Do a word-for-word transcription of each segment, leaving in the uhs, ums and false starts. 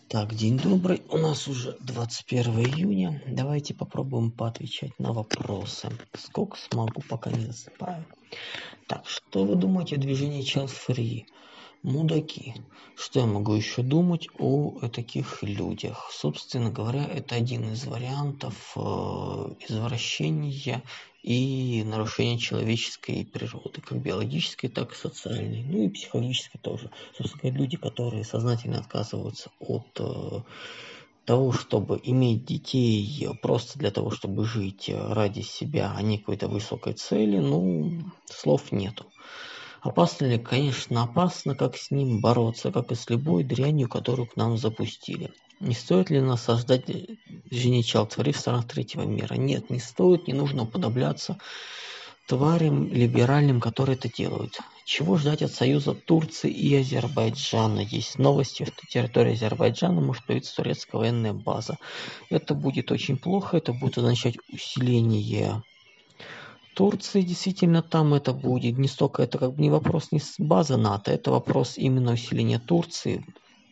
Так, день добрый. У нас уже двадцать первое июня. Давайте попробуем поотвечать на вопросы. Сколько смогу, пока не засыпаю. Так, что вы думаете о движении Child Free? Мудаки. Что я могу еще думать о таких людях? Собственно говоря, это один из вариантов э, извращения и нарушения человеческой природы, как биологической, так и социальной, ну и психологической тоже. Собственно говоря, люди, которые сознательно отказываются от э, того, чтобы иметь детей просто для того, чтобы жить ради себя, а не какой-то высокой цели, ну, слов нету. Опасно ли? Конечно, опасно, как с ним бороться, как и с любой дрянью, которую к нам запустили. Не стоит ли насаждать движение Child Free в странах третьего мира? Нет, не стоит, не нужно уподобляться тварям либеральным, которые это делают. Чего ждать от союза Турции и Азербайджана? Есть новости, что на территории Азербайджана может появиться турецкая военная база. Это будет очень плохо, это будет означать усиление Турции, действительно, там это будет не столько, это как бы не вопрос не с базы НАТО, это вопрос именно усиления Турции.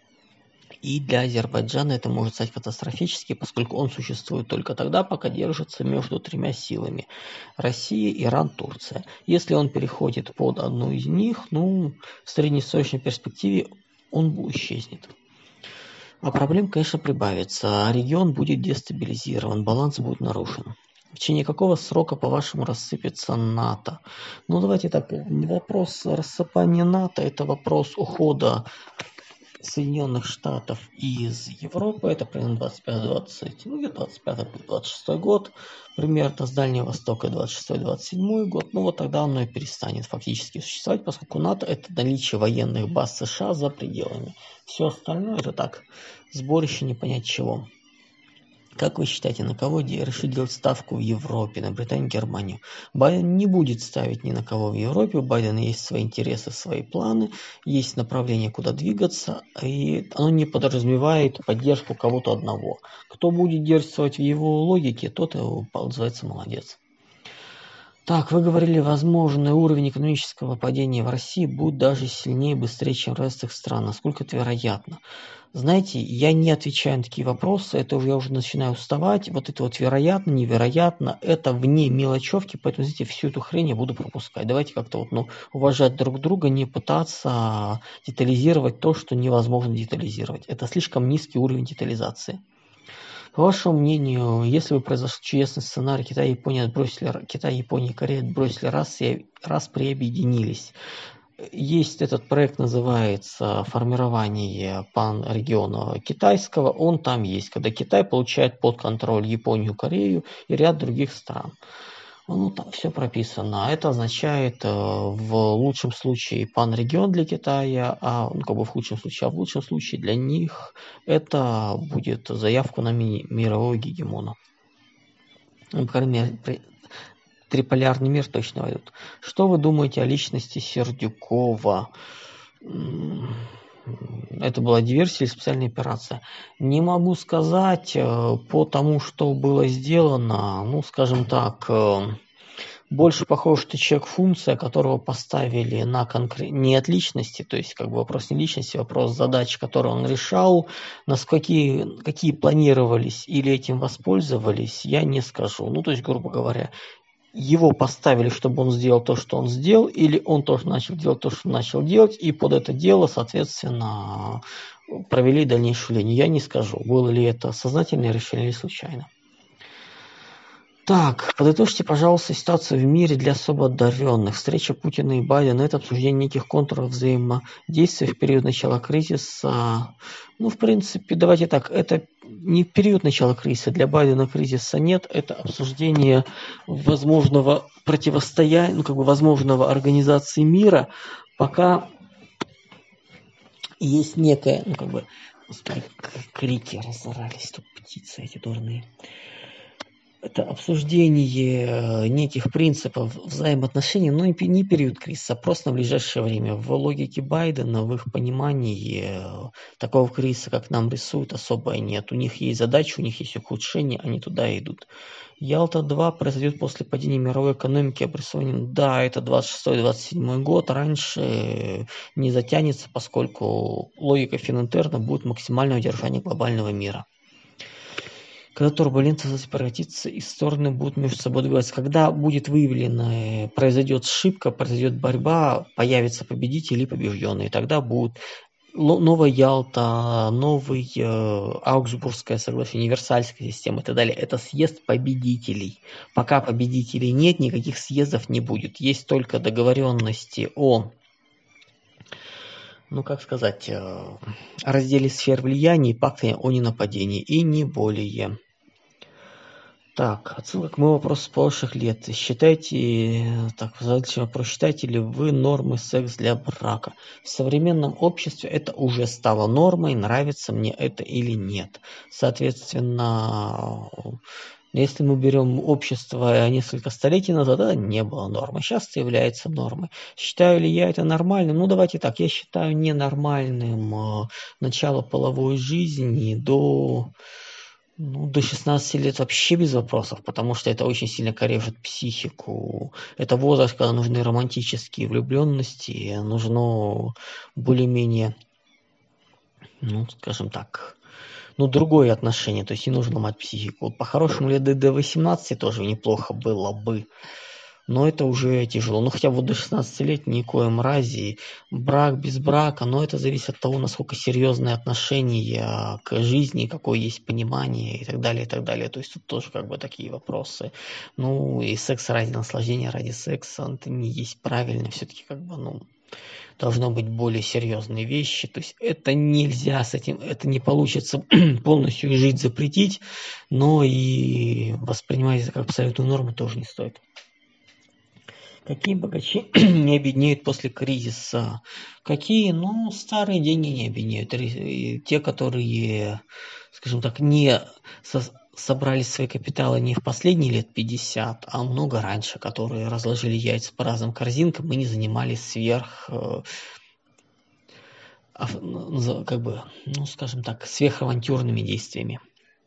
И для Азербайджана это может стать катастрофически, поскольку он существует только тогда, пока держится между тремя силами: Россия, Иран, Турция. Если он переходит под одну из них, ну, в среднесрочной перспективе он исчезнет. А проблем, конечно, прибавится. Регион будет дестабилизирован, баланс будет нарушен. В течение какого срока, по-вашему, рассыпется НАТО? Ну, давайте так, не вопрос рассыпания НАТО, это вопрос ухода Соединенных Штатов из Европы. Это примерно двадцать пятый двадцать, ну, где двадцать пятый двадцать шестой год, примерно с Дальнего Востока двадцать шестой двадцать седьмой год. Ну, вот тогда оно и перестанет фактически существовать, поскольку НАТО – это наличие военных баз США за пределами. Все остальное – это так, сборище не понять чего. Как вы считаете, на кого решит делать ставку в Европе, на Британию, Германию? Байден не будет ставить ни на кого в Европе. У Байдена есть свои интересы, свои планы, есть направление, куда двигаться, и оно не подразумевает поддержку кого-то одного. Кто будет действовать в его логике, тот, называется, молодец. Так, вы говорили, возможный уровень экономического падения в России будет даже сильнее и быстрее, чем в разных странах. Насколько это вероятно? Знаете, я не отвечаю на такие вопросы, это уже я уже начинаю уставать. Вот это вот вероятно, невероятно, это вне мелочевки, поэтому, знаете, всю эту хрень я буду пропускать. Давайте как-то вот, ну, уважать друг друга, не пытаться детализировать то, что невозможно детализировать. Это слишком низкий уровень детализации. По вашему мнению, если бы произошел чудесный сценарий, Китай и Япония отбросили, Китай, Япония и Корея отбросили раз и раз приобъединились. Есть этот проект, называется «Формирование панрегиона китайского». Он там есть, когда Китай получает под контроль Японию, Корею и ряд других стран. Ну, там все прописано. Это означает э, в лучшем случае панрегион для Китая, а ну, как бы в худшем случае, а в лучшем случае для них это будет заявку на ми- мирового гегемона. Ну, по крайней мере, при- триполярный мир точно войдут. Что вы думаете о личности Сердюкова? Это была диверсия или специальная операция? Не могу сказать э, по тому, что было сделано. Ну, скажем так, э, больше похоже, что человек-функция, которого поставили на конкрет... не от личности, то есть как бы вопрос не личности, вопрос задач, которые он решал, насколько какие планировались или этим воспользовались, я не скажу. Ну, то есть, грубо говоря, его поставили, чтобы он сделал то, что он сделал, или он тоже начал делать то, что начал делать, и под это дело, соответственно, провели дальнейшую линию. Я не скажу, было ли это сознательное решение или случайно. Так, подытожьте, пожалуйста, ситуацию в мире для особо одаренных. Встреча Путина и Байдена – это обсуждение неких контуров взаимодействия в период начала кризиса. Ну, в принципе, давайте так, это не период начала кризиса. Для Байдена кризиса нет. Это обсуждение возможного противостояния, ну, как бы возможного организации мира, пока есть некая, ну, как бы, господи, крики разорались, тут птицы эти дурные. Это обсуждение неких принципов взаимоотношений, но не период кризиса, а просто на ближайшее время. В логике Байдена, в их понимании, такого кризиса, как нам рисуют, особо нет. У них есть задача, у них есть ухудшение, они туда идут. Ялта-два произойдет после падения мировой экономики, обрисованием, да, это двадцать шестой - двадцать седьмой год, раньше не затянется, поскольку логика Финтерна будет максимальное удержание глобального мира. Когда турбулентность превратится, и стороны будут между собой договориться. Когда будет выявлена, произойдет ошибка, произойдет борьба, появятся победители и побежденные. Тогда будут новая Ялта, новый э, Аугсбургское соглашение, Версальская система и так далее. Это съезд победителей. Пока победителей нет, никаких съездов не будет. Есть только договоренности о, ну как сказать, э, разделе сфер влияния и пакте о ненападении. И не более. Так, отсылка к моему вопросу с прошлых лет. Считаете, так, задачный вопрос, считаете ли вы нормы секс для брака? В современном обществе это уже стало нормой, нравится мне это или нет. Соответственно, если мы берем общество несколько столетий назад, это не было нормой. Сейчас это является нормой. Считаю ли я это нормальным? Ну, давайте так, я считаю ненормальным начало половой жизни до... Ну, до шестнадцати лет вообще без вопросов, потому что это очень сильно корежит психику. Это возраст, когда нужны романтические влюбленности, нужно более-менее, ну, скажем так, ну, другое отношение, то есть не нужно ломать психику. По-хорошему, лет до восемнадцати тоже неплохо было бы. Но это уже тяжело. Ну, хотя вот до шестнадцати лет никоим разе. Брак без брака, но это зависит от того, насколько серьезные отношения к жизни, какое есть понимание и так далее, и так далее. То есть тут тоже как бы такие вопросы. Ну, и секс ради наслаждения, ради секса, это не есть правильно. Все-таки как бы, ну, должно быть более серьезные вещи. То есть это нельзя с этим, это не получится полностью жить запретить, но и воспринимать это как абсолютную норму тоже не стоит. Какие богачи не обеднеют после кризиса? Какие? Ну, старые деньги не обеднеют. Те, которые, скажем так, не со- собрали свои капиталы не в последние лет пятьдесят, а много раньше, которые разложили яйца по разным корзинкам и не занимались сверх, как бы, ну, скажем так, сверхавантюрными действиями.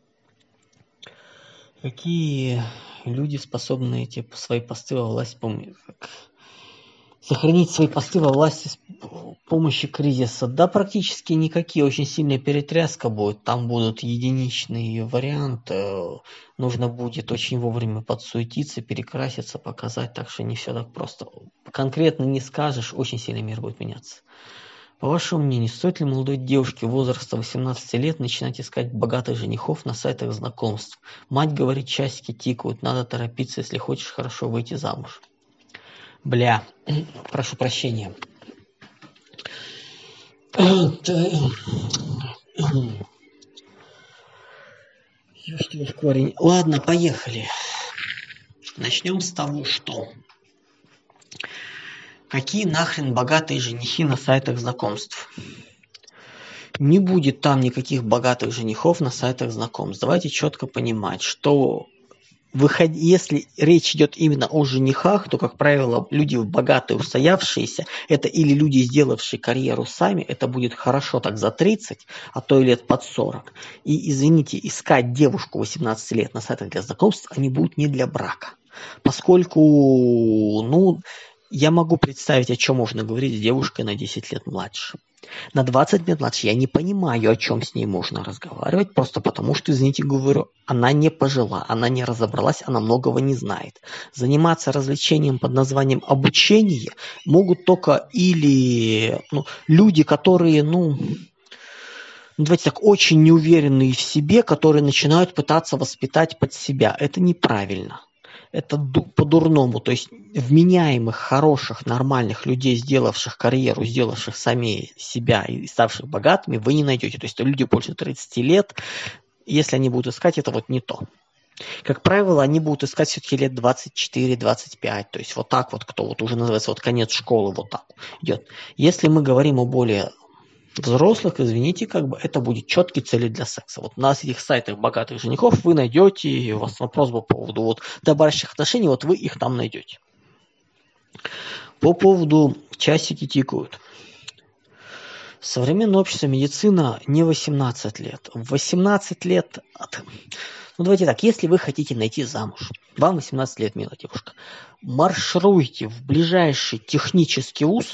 Какие люди способны эти свои посты во власть помнить? Сохранить свои посты во власти с помощью кризиса? Да, практически никакие. Очень сильная перетряска будет. Там будут единичные варианты. Нужно будет очень вовремя подсуетиться, перекраситься, показать. Так что не все так просто. Конкретно не скажешь, очень сильно мир будет меняться. По вашему мнению, стоит ли молодой девушке возраста восемнадцати лет начинать искать богатых женихов на сайтах знакомств? Мать говорит, часики тикают, надо торопиться, если хочешь хорошо выйти замуж. Бля, прошу прощения. Корень. Ладно, поехали. Начнем с того, что... Какие нахрен богатые женихи на сайтах знакомств? Не будет там никаких богатых женихов на сайтах знакомств. Давайте четко понимать, что выход... если речь идет именно о женихах, то, как правило, люди богатые, устоявшиеся, это или люди, сделавшие карьеру сами, это будет хорошо так за тридцать, а то и лет под сорок. И, извините, искать девушку восемнадцати лет на сайтах для знакомств, они будут не для брака. Поскольку, ну... Я могу представить, о чем можно говорить с девушкой на десять лет младше. На двадцать лет младше я не понимаю, о чем с ней можно разговаривать, просто потому что, извините, говорю, она не пожила, она не разобралась, она многого не знает. Заниматься развлечением под названием обучение могут только или ну, люди, которые, ну... Ну, давайте так, очень неуверенные в себе, которые начинают пытаться воспитать под себя. Это неправильно. Это по-дурному, то есть вменяемых, хороших, нормальных людей, сделавших карьеру, сделавших сами себя и ставших богатыми, вы не найдете. То есть люди больше тридцати лет, если они будут искать, это вот не то. Как правило, они будут искать все-таки лет двадцать четыре - двадцать пять, то есть вот так вот, кто вот уже называется вот конец школы, вот так идет. Если мы говорим о более взрослых, извините, как бы это будет четкие цели для секса. Вот на этих сайтах богатых женихов вы найдете, у вас вопрос по поводу вот добавочных отношений, вот вы их там найдете. По поводу часики тикают. Современное общество, медицина не восемнадцать лет. В восемнадцать лет... От... Ну, давайте так, если вы хотите найти замуж, вам восемнадцать лет, милая девушка, маршируйте в ближайший технический вуз,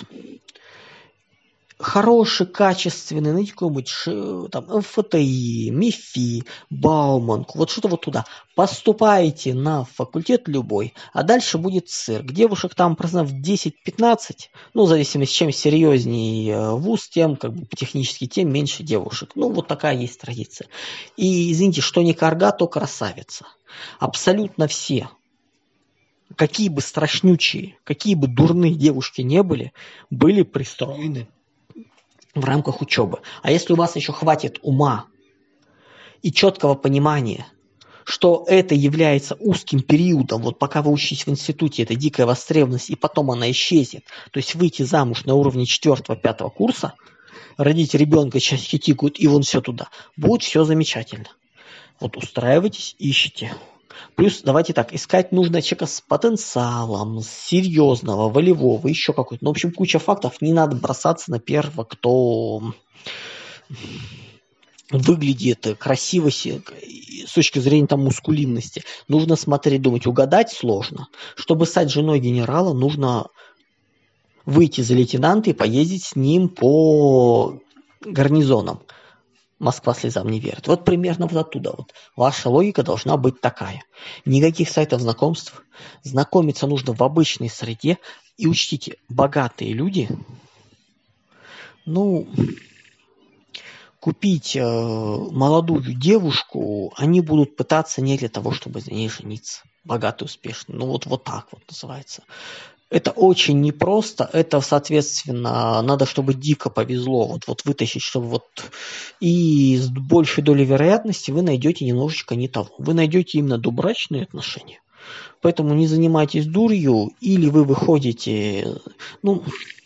хороший, качественный, найдите какой-нибудь там эм эф тэ и, МИФИ, Бауманку, вот что-то вот туда. Поступайте на факультет любой, а дальше будет цирк. Девушек там процентов десять-пятнадцать, ну, в зависимости, чем серьезнее вуз, тем как бы технически, тем меньше девушек. Ну, вот такая есть традиция. И, извините, что не карга, то красавица. Абсолютно все, какие бы страшнючие, какие бы дурные девушки не были, были пристроены в рамках учебы. А если у вас еще хватит ума и четкого понимания, что это является узким периодом, вот пока вы учитесь в институте, это дикая востребованность, и потом она исчезнет, то есть выйти замуж на уровне четвёртого-пятого курса, родить ребенка, часики тикают, и вон все туда, будет все замечательно. Вот устраивайтесь, ищите. Плюс, давайте так, искать нужно человека с потенциалом, серьезного, волевого, еще какой-то. Ну, в общем, куча фактов. Не надо бросаться на первого, кто выглядит красиво с точки зрения там мускулинности. Нужно смотреть, думать, угадать сложно. Чтобы стать женой генерала, нужно выйти за лейтенанта и поездить с ним по гарнизонам. Москва слезам не верит. Вот примерно вот оттуда вот. Ваша логика должна быть такая. Никаких сайтов знакомств. Знакомиться нужно в обычной среде. И учтите, богатые люди, ну, купить э, молодую девушку, они будут пытаться не для того, чтобы за ней жениться. Богатый, успешный. Ну, вот, вот так вот называется. Это очень непросто, это, соответственно, надо, чтобы дико повезло, вот, вот вытащить, чтобы вот... И с большей долей вероятности вы найдете немножечко не того. Вы найдете именно добрачные отношения. Поэтому не занимайтесь дурью, или вы выходите... Ну,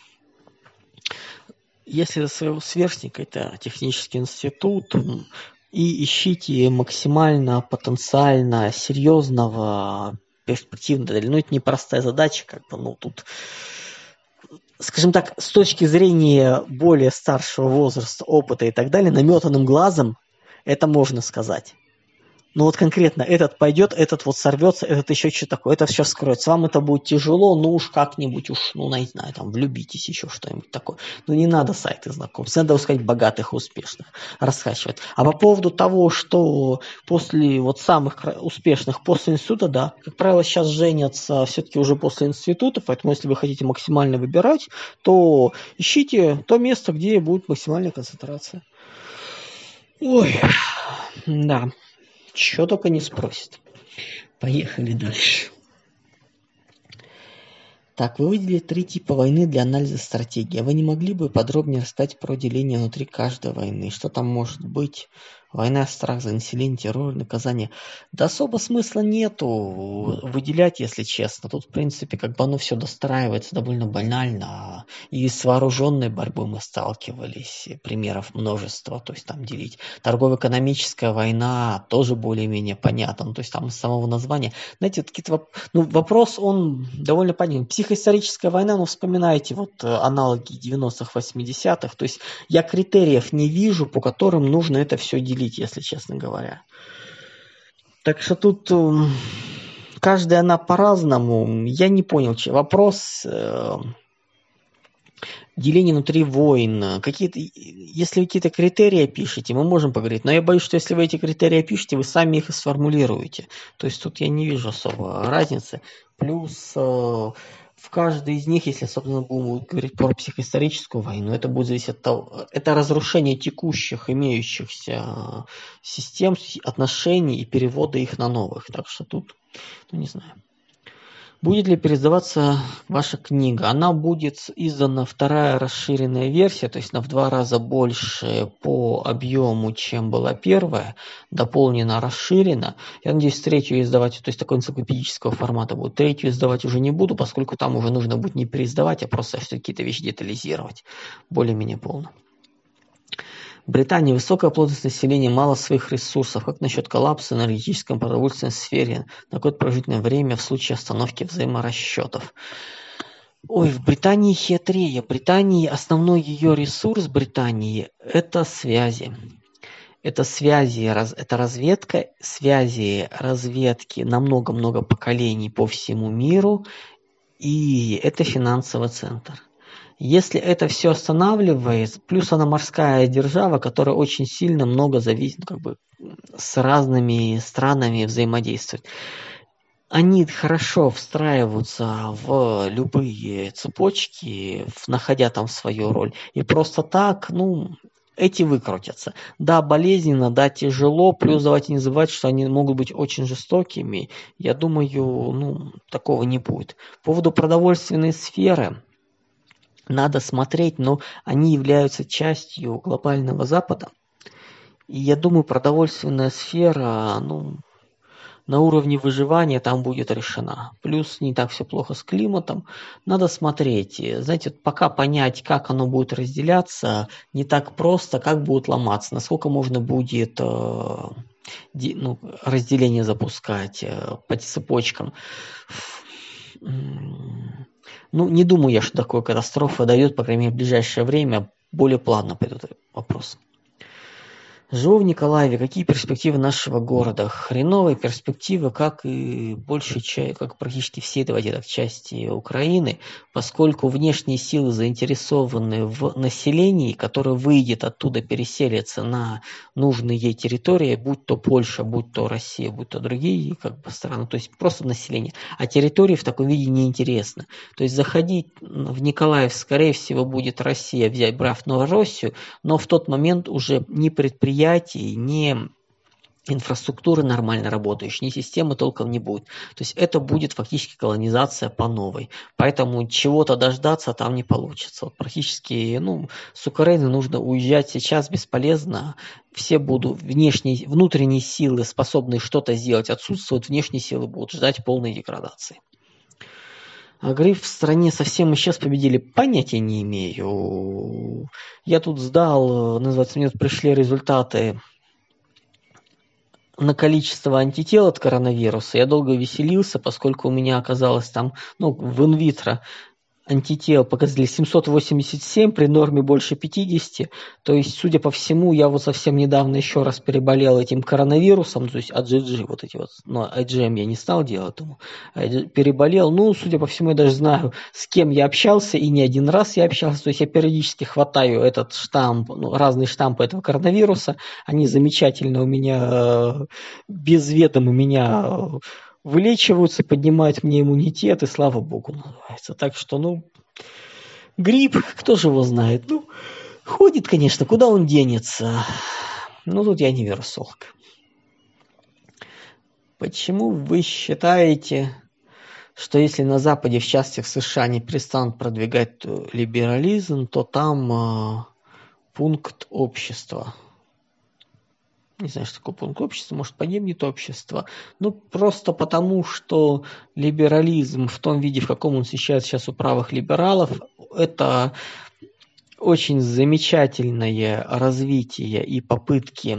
если своего сверстника, это технический институт, и ищите максимально потенциально серьезного, перспективно, но это непростая задача, как бы, ну, тут, скажем так, с точки зрения более старшего возраста, опыта и так далее, наметанным глазом это можно сказать. Но вот конкретно этот пойдет, этот вот сорвется, этот еще что-то такое, это все скроется. Вам это будет тяжело, ну уж как-нибудь уж, ну, не знаю, там, влюбитесь, еще что-нибудь такое. Но не надо сайты знакомств, надо искать богатых, успешных, расхачивать. А по поводу того, что после вот самых успешных после института, да, как правило, сейчас женятся все-таки уже после института, поэтому если вы хотите максимально выбирать, то ищите то место, где будет максимальная концентрация. Ой, да. Чего только не спросит. Поехали дальше. Так, вы выделили три типа войны для анализа стратегии. А вы не могли бы подробнее рассказать про деление внутри каждой войны? Что там может быть? Война, страх за население, террор, наказание. Да особо смысла нету выделять, если честно. Тут, в принципе, как бы оно все достраивается довольно банально. И с вооруженной борьбой мы сталкивались. Примеров множество. То есть там делить. Торгово-экономическая война тоже более-менее понятна. Ну, то есть там из самого названия. Знаете, вот какие-то... Ну, вопрос, он довольно понятен. Психоисторическая война, ну, вспоминайте вот аналоги девяностых, восьмидесятых. То есть я критериев не вижу, по которым нужно это все делить, если честно говоря. Так что тут э, каждая она по-разному. Я не понял, че вопрос э, деления внутри войн. Какие-то, если вы какие-то критерии пишете, мы можем поговорить. Но я боюсь, что если вы эти критерии пишете, вы сами их и сформулируете. То есть тут я не вижу особо разницы. Плюс э, в каждой из них, если, собственно, будем говорить про психоисторическую войну, это будет зависеть от того, это разрушение текущих, имеющихся систем, отношений и перевода их на новых. Так что тут, ну не знаю. Будет ли переиздаваться ваша книга? Она будет издана вторая расширенная версия, то есть на в два раза больше по объему, чем была первая, дополнена, расширена. Я надеюсь, третью издавать, то есть такой энциклопедического формата будет. Третью издавать уже не буду, поскольку там уже нужно будет не переиздавать, а просто какие-то вещи детализировать более-менее полно. В Британии высокая плотность населения, мало своих ресурсов. Как насчет коллапса в энергетическом продовольственной сфере на какое-то продолжительное время в случае остановки взаиморасчетов? Ой, в Британии хитрее. В Британии основной ее ресурс Британии – это связи. Это связи, раз, это разведка, связи, разведки на много-много поколений по всему миру, и это финансовый центр. Если это все останавливается, плюс она морская держава, которая очень сильно много зависит, ну, как бы с разными странами взаимодействует. Они хорошо встраиваются в любые цепочки, находя там свою роль. И просто так, ну, эти выкрутятся. Да, болезненно, да, тяжело, плюс давайте не забывать, что они могут быть очень жестокими. Я думаю, ну, такого не будет. По поводу продовольственной сферы надо смотреть, но они являются частью глобального Запада. И я думаю, продовольственная сфера, ну, на уровне выживания там будет решена. Плюс не так все плохо с климатом. Надо смотреть. Знаете, пока понять, как оно будет разделяться, не так просто, как будет ломаться, насколько можно будет э, ди, ну, разделение запускать э, по цепочкам. Ну, не думаю я, что такая катастрофа дойдет, по крайней мере, в ближайшее время. Более плавно пойдут вопросы. Живу в Николаеве. Какие перспективы нашего города? Хреновые перспективы, как и большей части, как практически всей, давайте так, части Украины, поскольку внешние силы заинтересованы в населении, которое выйдет оттуда, переселится на нужные ей территории, будь то Польша, будь то Россия, будь то другие как бы страны, то есть просто население. А территории в таком виде неинтересно. То есть заходить в Николаев, скорее всего, будет Россия, взять, брав Новороссию, но в тот момент уже не предприятие, ни инфраструктуры нормально работающей, ни системы толком не будет. То есть это будет фактически колонизация по новой. Поэтому чего-то дождаться там не получится. Вот практически, ну, с Украины нужно уезжать сейчас, бесполезно. Все будут, внешние, внутренние силы, способные что-то сделать, отсутствуют, внешние силы будут ждать полной деградации. А гриф в стране совсем исчез, победили. Понятия не имею. Я тут сдал, называется, мне тут пришли результаты на количество антител от коронавируса. Я долго веселился, поскольку у меня оказалось там, ну, в инвитро антител показали семьсот восемьдесят семь при норме больше пятидесяти. То есть, судя по всему, я вот совсем недавно еще раз переболел этим коронавирусом, то есть эй джи джи, вот эти вот, но ай джи эм я не стал делать, думаю, переболел. Ну, судя по всему, я даже знаю, с кем я общался, и не один раз я общался. То есть я периодически хватаю этот штамп, ну, разные штампы этого коронавируса. Они замечательно у меня, без ведома меня вылечиваются, поднимают мне иммунитет, и слава богу, называется. Так что, ну, грипп, кто же его знает? Ну, ходит, конечно, куда он денется? Ну, тут я не вирусолог. Почему вы считаете, что если на Западе, в частности в США, не перестанут продвигать либерализм, то там э, пункт общества? Не знаю, что такое пункт общества, может, погибнет общество. Ну, просто потому, что либерализм в том виде, в каком он сейчас, сейчас у правых либералов, это очень замечательное развитие и попытки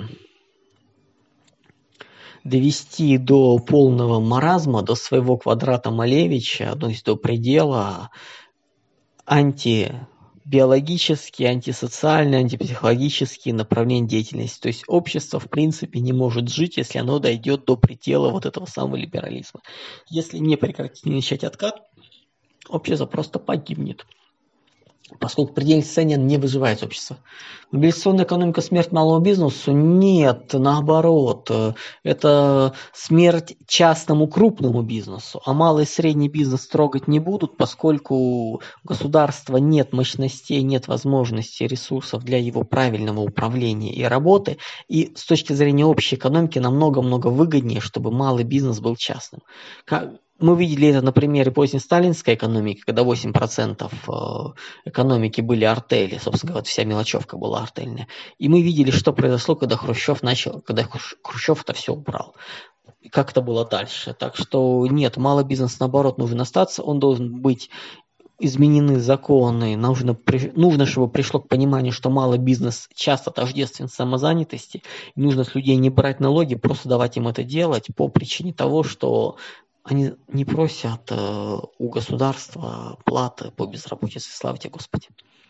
довести до полного маразма, до своего квадрата Малевича, то есть до предела анти биологические, антисоциальные, антипсихологические направления деятельности. То есть общество, в принципе, не может жить, если оно дойдет до предела вот этого самого либерализма. Если не прекратить, не начать откат, общество просто погибнет. Поскольку предельный социализм не выживает общество. Мобилизационная экономика — смерть малому бизнесу? Нет, наоборот. Это смерть частному крупному бизнесу. А малый и средний бизнес трогать не будут, поскольку у государства нет мощностей, нет возможностей, ресурсов для его правильного управления и работы. И с точки зрения общей экономики намного-много выгоднее, чтобы малый бизнес был частным. Мы видели это на примере поздней сталинской экономики, когда восемь процентов экономики были артели, собственно говоря, вся мелочевка была артельная. И мы видели, что произошло, когда Хрущев начал, когда Хрущев это все убрал. Как это было дальше. Так что нет, малый бизнес, наоборот, нужен остаться, он должен быть изменены законы, нужно, нужно, чтобы пришло к пониманию, что малый бизнес часто тождествен самозанятости, и нужно с людей не брать налоги, просто давать им это делать по причине того, что они не просят э, у государства платы по безработице. Слава тебе, Господи.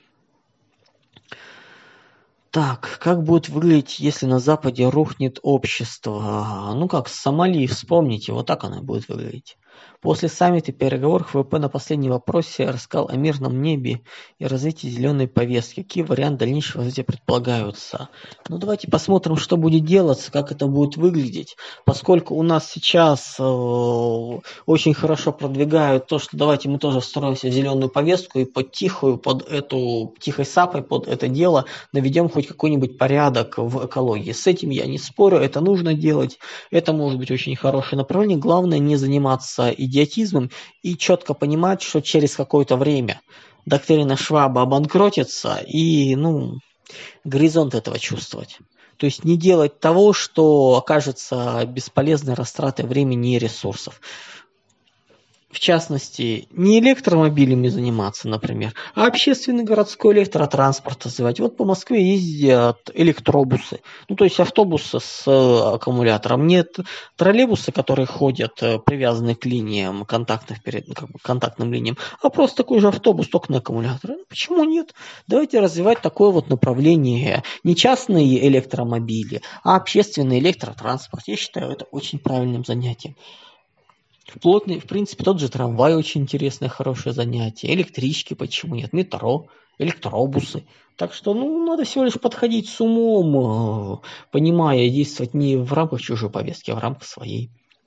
Так, как будет выглядеть, если на Западе рухнет общество? Ну как, Сомали, вспомните, вот так оно будет выглядеть. После саммита и переговоров ВВП на последнем вопросе рассказал о мирном небе и развитии зеленой повестки. Какие варианты дальнейшего развития предполагаются? Ну давайте посмотрим, что будет делаться, как это будет выглядеть. Поскольку у нас сейчас э, очень хорошо продвигают то, что давайте мы тоже встроимся в зеленую повестку и под тихую, под эту, тихой сапой, под это дело наведем хоть какой-нибудь порядок в экологии. С этим я не спорю, это нужно делать, это может быть очень хорошее направление. Главное не заниматься идиотизмом и четко понимать, что через какое-то время доктрина Шваба обанкротится и, ну, горизонт этого чувствовать. То есть не делать того, что окажется бесполезной растратой времени и ресурсов. В частности, не электромобилями заниматься, например, а общественный городской электротранспорт развивать. Вот по Москве ездят электробусы, ну то есть автобусы с аккумулятором. Нет троллейбусы, которые ходят привязанные к линиям, контактных, как бы, контактным линиям, а просто такой же автобус, только на аккумуляторе. Ну, почему нет? Давайте развивать такое вот направление. Не частные электромобили, а общественный электротранспорт. Я считаю это очень правильным занятием. Плотный, в принципе, тот же трамвай очень интересное, хорошее занятие. Электрички, почему нет? Метро, электробусы. Так что, ну, надо всего лишь подходить с умом, понимая, действовать не в рамках чужой повестки, а в рамках своей.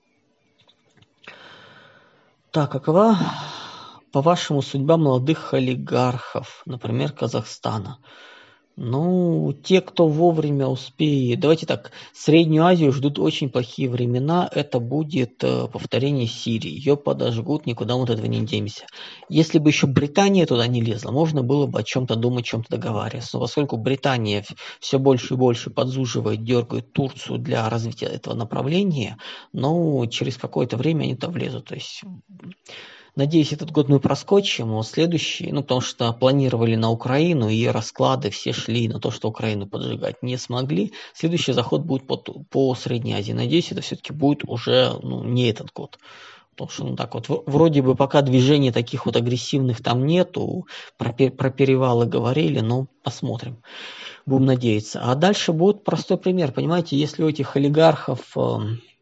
Так, какова, по-вашему, судьба молодых олигархов, например, Казахстана? Ну, те, кто вовремя успеет. Давайте так, Среднюю Азию ждут очень плохие времена. Это будет э, повторение Сирии. Ее подожгут, никуда мы от этого не денемся. Если бы еще Британия туда не лезла, можно было бы о чем-то думать, о чем-то договариваться. Но поскольку Британия все больше и больше подзуживает, дергает Турцию для развития этого направления, ну, через какое-то время они там влезут. То есть... Надеюсь, этот год мы проскочим, но следующий, ну, потому что планировали на Украину, и расклады все шли на то, что Украину поджигать не смогли. Следующий заход будет по, по Средней Азии. Надеюсь, это все-таки будет уже, ну, не этот год. Потому что, ну, так вот, вроде бы пока движений таких вот агрессивных там нету, про, про перевалы говорили, но посмотрим. Будем надеяться. А дальше будет простой пример. Понимаете, если у этих олигархов, э,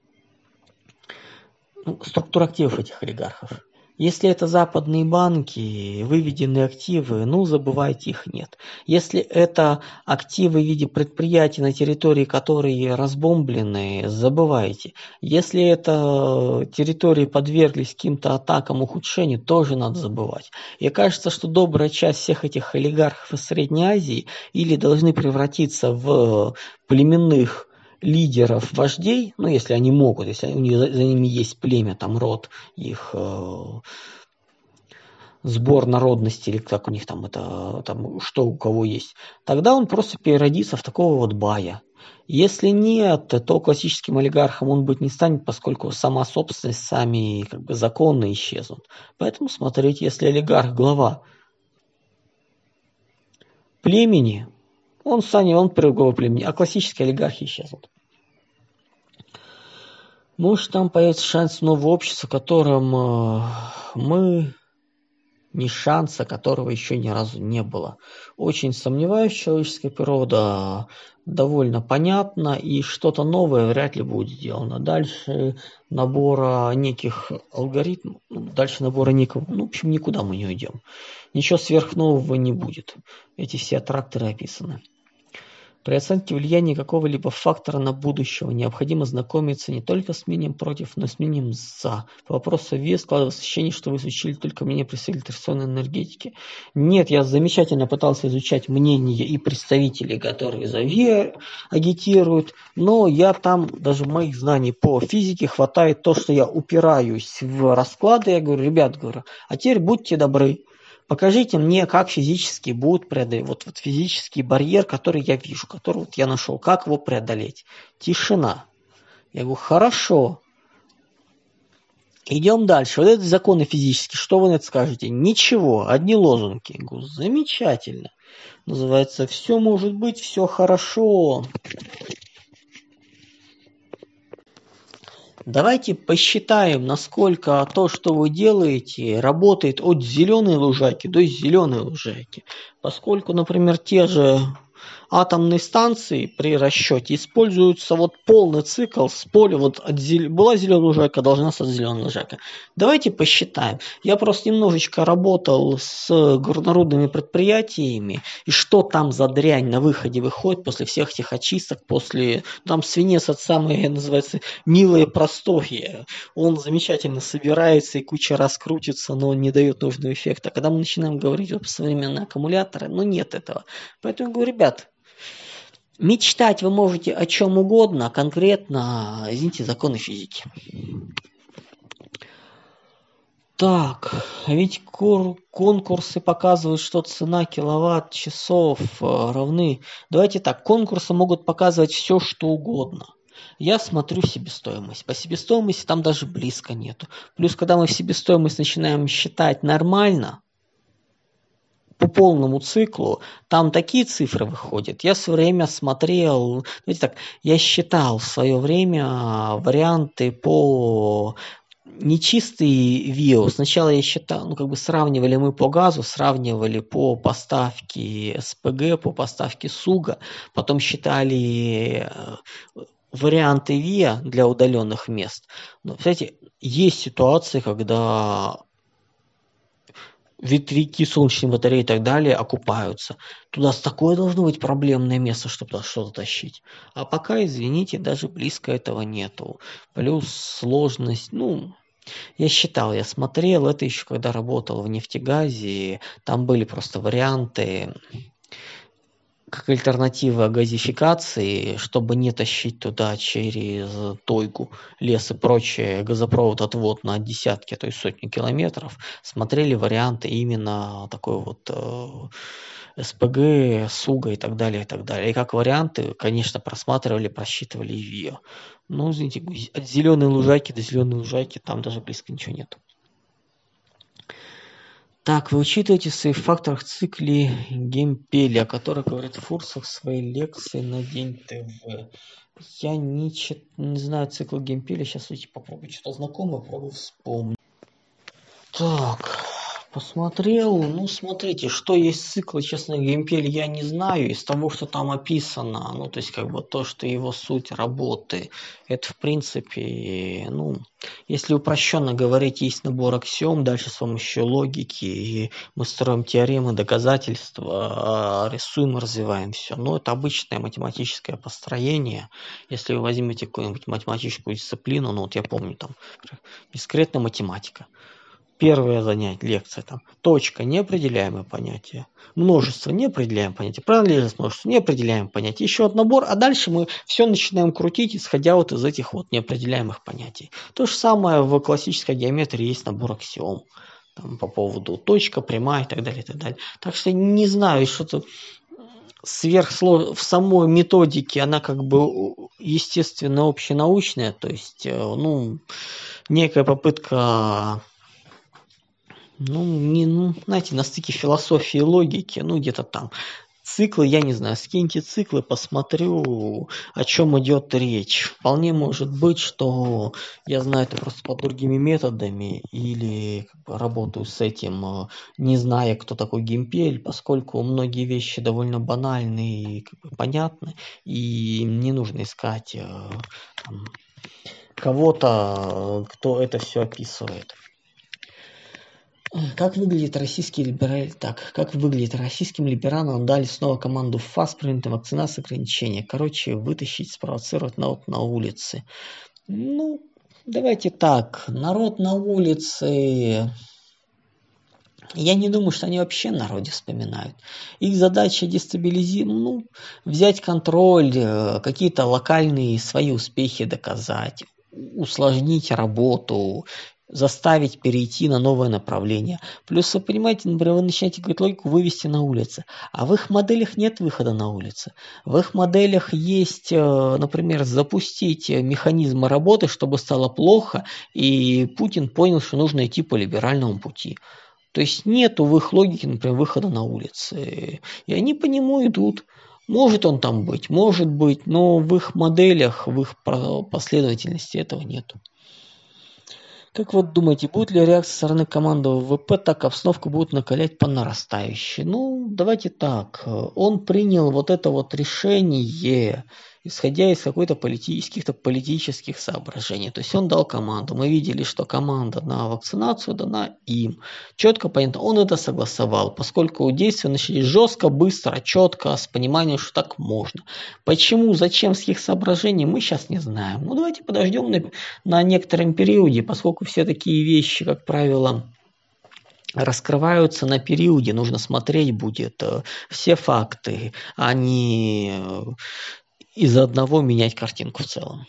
ну, структура активов этих олигархов, если это западные банки, выведенные активы, ну, забывайте, их нет. Если это активы в виде предприятий на территории, которые разбомблены, забывайте. Если это территории подверглись каким-то атакам, ухудшению, тоже надо забывать. И кажется, что добрая часть всех этих олигархов из Средней Азии или должны превратиться в племенных лидеров, вождей, ну, если они могут, если у них, за, за ними есть племя, там, род, их э, сбор народности, или как у них там это, там, что у кого есть, тогда он просто переродится в такого вот бая. Если нет, то классическим олигархом он быть не станет, поскольку сама собственность, сами как бы законы исчезнут. Поэтому смотрите, если олигарх глава племени, он станет, он первого племени, а классические олигархи исчезнут. Может, там появится шанс нового общества, в котором э, мы не шанса, которого еще ни разу не было. Очень сомневаюсь, человеческая природа довольно понятна, и что-то новое вряд ли будет сделано. Дальше набора неких алгоритмов, дальше набора некого, ну, в общем, никуда мы не уйдем. Ничего сверхнового не будет. Эти все аттракторы описаны. При оценке влияния какого-либо фактора на будущего необходимо знакомиться не только с мнением против, но и с мнением за. По вопросу вес складывается ощущение, что вы изучили только мнение представителей традиционной энергетики. Нет, я замечательно пытался изучать мнения и представителей, которые за ВИА агитируют, но я там, даже моих знаний по физике хватает то, что я упираюсь в расклады. Я говорю, ребят, говорю, а теперь будьте добры. Покажите мне, как физически будут преодолеть, вот, вот физический барьер, который я вижу, который вот я нашел, как его преодолеть. Тишина. Я говорю, хорошо. Идем дальше. Вот это законы физические. Что вы на это скажете? Ничего, одни лозунги. Я говорю, замечательно. Называется, все может быть, все хорошо. Давайте посчитаем, насколько то, что вы делаете, работает от зеленой лужайки до зеленой лужайки. Поскольку, например, те же атомные станции при расчете используются вот полный цикл с поля, вот от зел... была зеленая лужайка, должна стать зеленая лужайка. Давайте посчитаем. Я просто немножечко работал с горнорудными предприятиями, и что там за дрянь на выходе выходит после всех этих очисток, после... Там свинец от самое, называется, милое простое. Он замечательно собирается и куча раз крутится, но он не дает нужного эффекта. Когда мы начинаем говорить про современные аккумуляторы, ну нет этого. Поэтому я говорю, ребят, мечтать вы можете о чем угодно, конкретно, извините, законы физики. Так, ведь конкурсы показывают, что цена киловатт-часов равны... Давайте так, конкурсы могут показывать все, что угодно. Я смотрю себестоимость. По себестоимости там даже близко нету. Плюс, когда мы себестоимость начинаем считать нормально, по полному циклу, там такие цифры выходят. Я в свое время смотрел, знаете так, я считал в свое время варианты по нечистый ВИО. Сначала я считал, ну как бы сравнивали мы по газу, сравнивали по поставке СПГ, по поставке СУГа, потом считали варианты ВИА для удаленных мест. Но, кстати, есть ситуации, когда ветряки, солнечные батареи и так далее окупаются. Туда такое должно быть проблемное место, чтобы туда что-то тащить. А пока, извините, даже близко этого нету. Плюс сложность, ну, я считал, я смотрел, это еще когда работал в нефтегазе, там были просто варианты, как альтернатива газификации, чтобы не тащить туда через тойгу, лес и прочее, газопровод отвод на десятки, то есть сотни километров, смотрели варианты именно такой вот э, СПГ, СУГа и так далее, и так далее. И как варианты, конечно, просматривали, просчитывали и ВИО. Ну, извините, от зеленой лужайки до зеленой лужайки там даже близко ничего нет. Так, вы учитываете в своих факторах цикле Гемпеля, о которых говорит Фурсов в своей лекции на День ТВ. Я не, чит... не знаю цикл Гемпеля, сейчас я попробую что-то знакомое, попробую вспомнить. Так, посмотрел, ну смотрите, что есть циклы, честно, Гемпель я не знаю, из того, что там описано, ну то есть как бы то, что его суть работы, это в принципе, ну, если упрощенно говорить, есть набор аксиом, дальше с помощью логики мы строим теоремы, доказательства, рисуем, развиваем все, но это обычное математическое построение, если вы возьмете какую-нибудь математическую дисциплину, ну вот я помню там, дискретная математика. Первое занятие, лекция там. Точка, неопределяемое понятие. Множество, неопределяемое понятие. Параллельность множества, неопределяемое понятие. Еще один набор, а дальше мы все начинаем крутить, исходя вот из этих вот неопределяемых понятий. То же самое в классической геометрии есть набор аксиом. Там, по поводу точка, прямая и так далее, и так далее. Так что не знаю, что-то сверхсложно в самой методике, она как бы естественно общенаучная, то есть, ну, некая попытка... Ну, не, ну, знаете, на стыке философии и логики, ну, где-то там. Циклы, я не знаю, скиньте циклы, посмотрю, о чем идет речь. Вполне может быть, что я знаю это просто по другими методами или как бы, работаю с этим, не зная, кто такой Гемпель, поскольку многие вещи довольно банальные и как бы, понятны, и не нужно искать там, кого-то, кто это все описывает. Как выглядит российский либераль? Так, как выглядит российским либералам дали снова команду ФАС, принята вакцинация, ограничения. Короче, вытащить, спровоцировать народ на улице. Ну, давайте так. Народ на улице... Я не думаю, что они вообще о народе вспоминают. Их задача дестабилизировать, ну, взять контроль, какие-то локальные свои успехи доказать, усложнить работу, заставить перейти на новое направление. Плюс, вы понимаете, например, вы начинаете говорить логику вывести на улицы, а в их моделях нет выхода на улицы. В их моделях есть, например, запустить механизмы работы, чтобы стало плохо, и Путин понял, что нужно идти по либеральному пути. То есть нету в их логике, например, выхода на улицы. И они по нему идут. Может он там быть, может быть, но в их моделях, в их последовательности этого нету. Как вы думаете, будет ли реакция со стороны команды ВВП, так обстановку будут накалять по нарастающей? Ну, давайте так. Он принял вот это вот решение, исходя из какой-то полити... каких-то политических соображений. То есть он дал команду. Мы видели, что команда на вакцинацию дана им. Четко понятно. Он это согласовал, поскольку действия начались жестко, быстро, четко, с пониманием, что так можно. Почему, зачем, с каких соображений, мы сейчас не знаем. Ну, давайте подождем на, на некотором периоде, поскольку все такие вещи, как правило, раскрываются на периоде. Нужно смотреть будет все факты, а не из-за одного менять картинку в целом.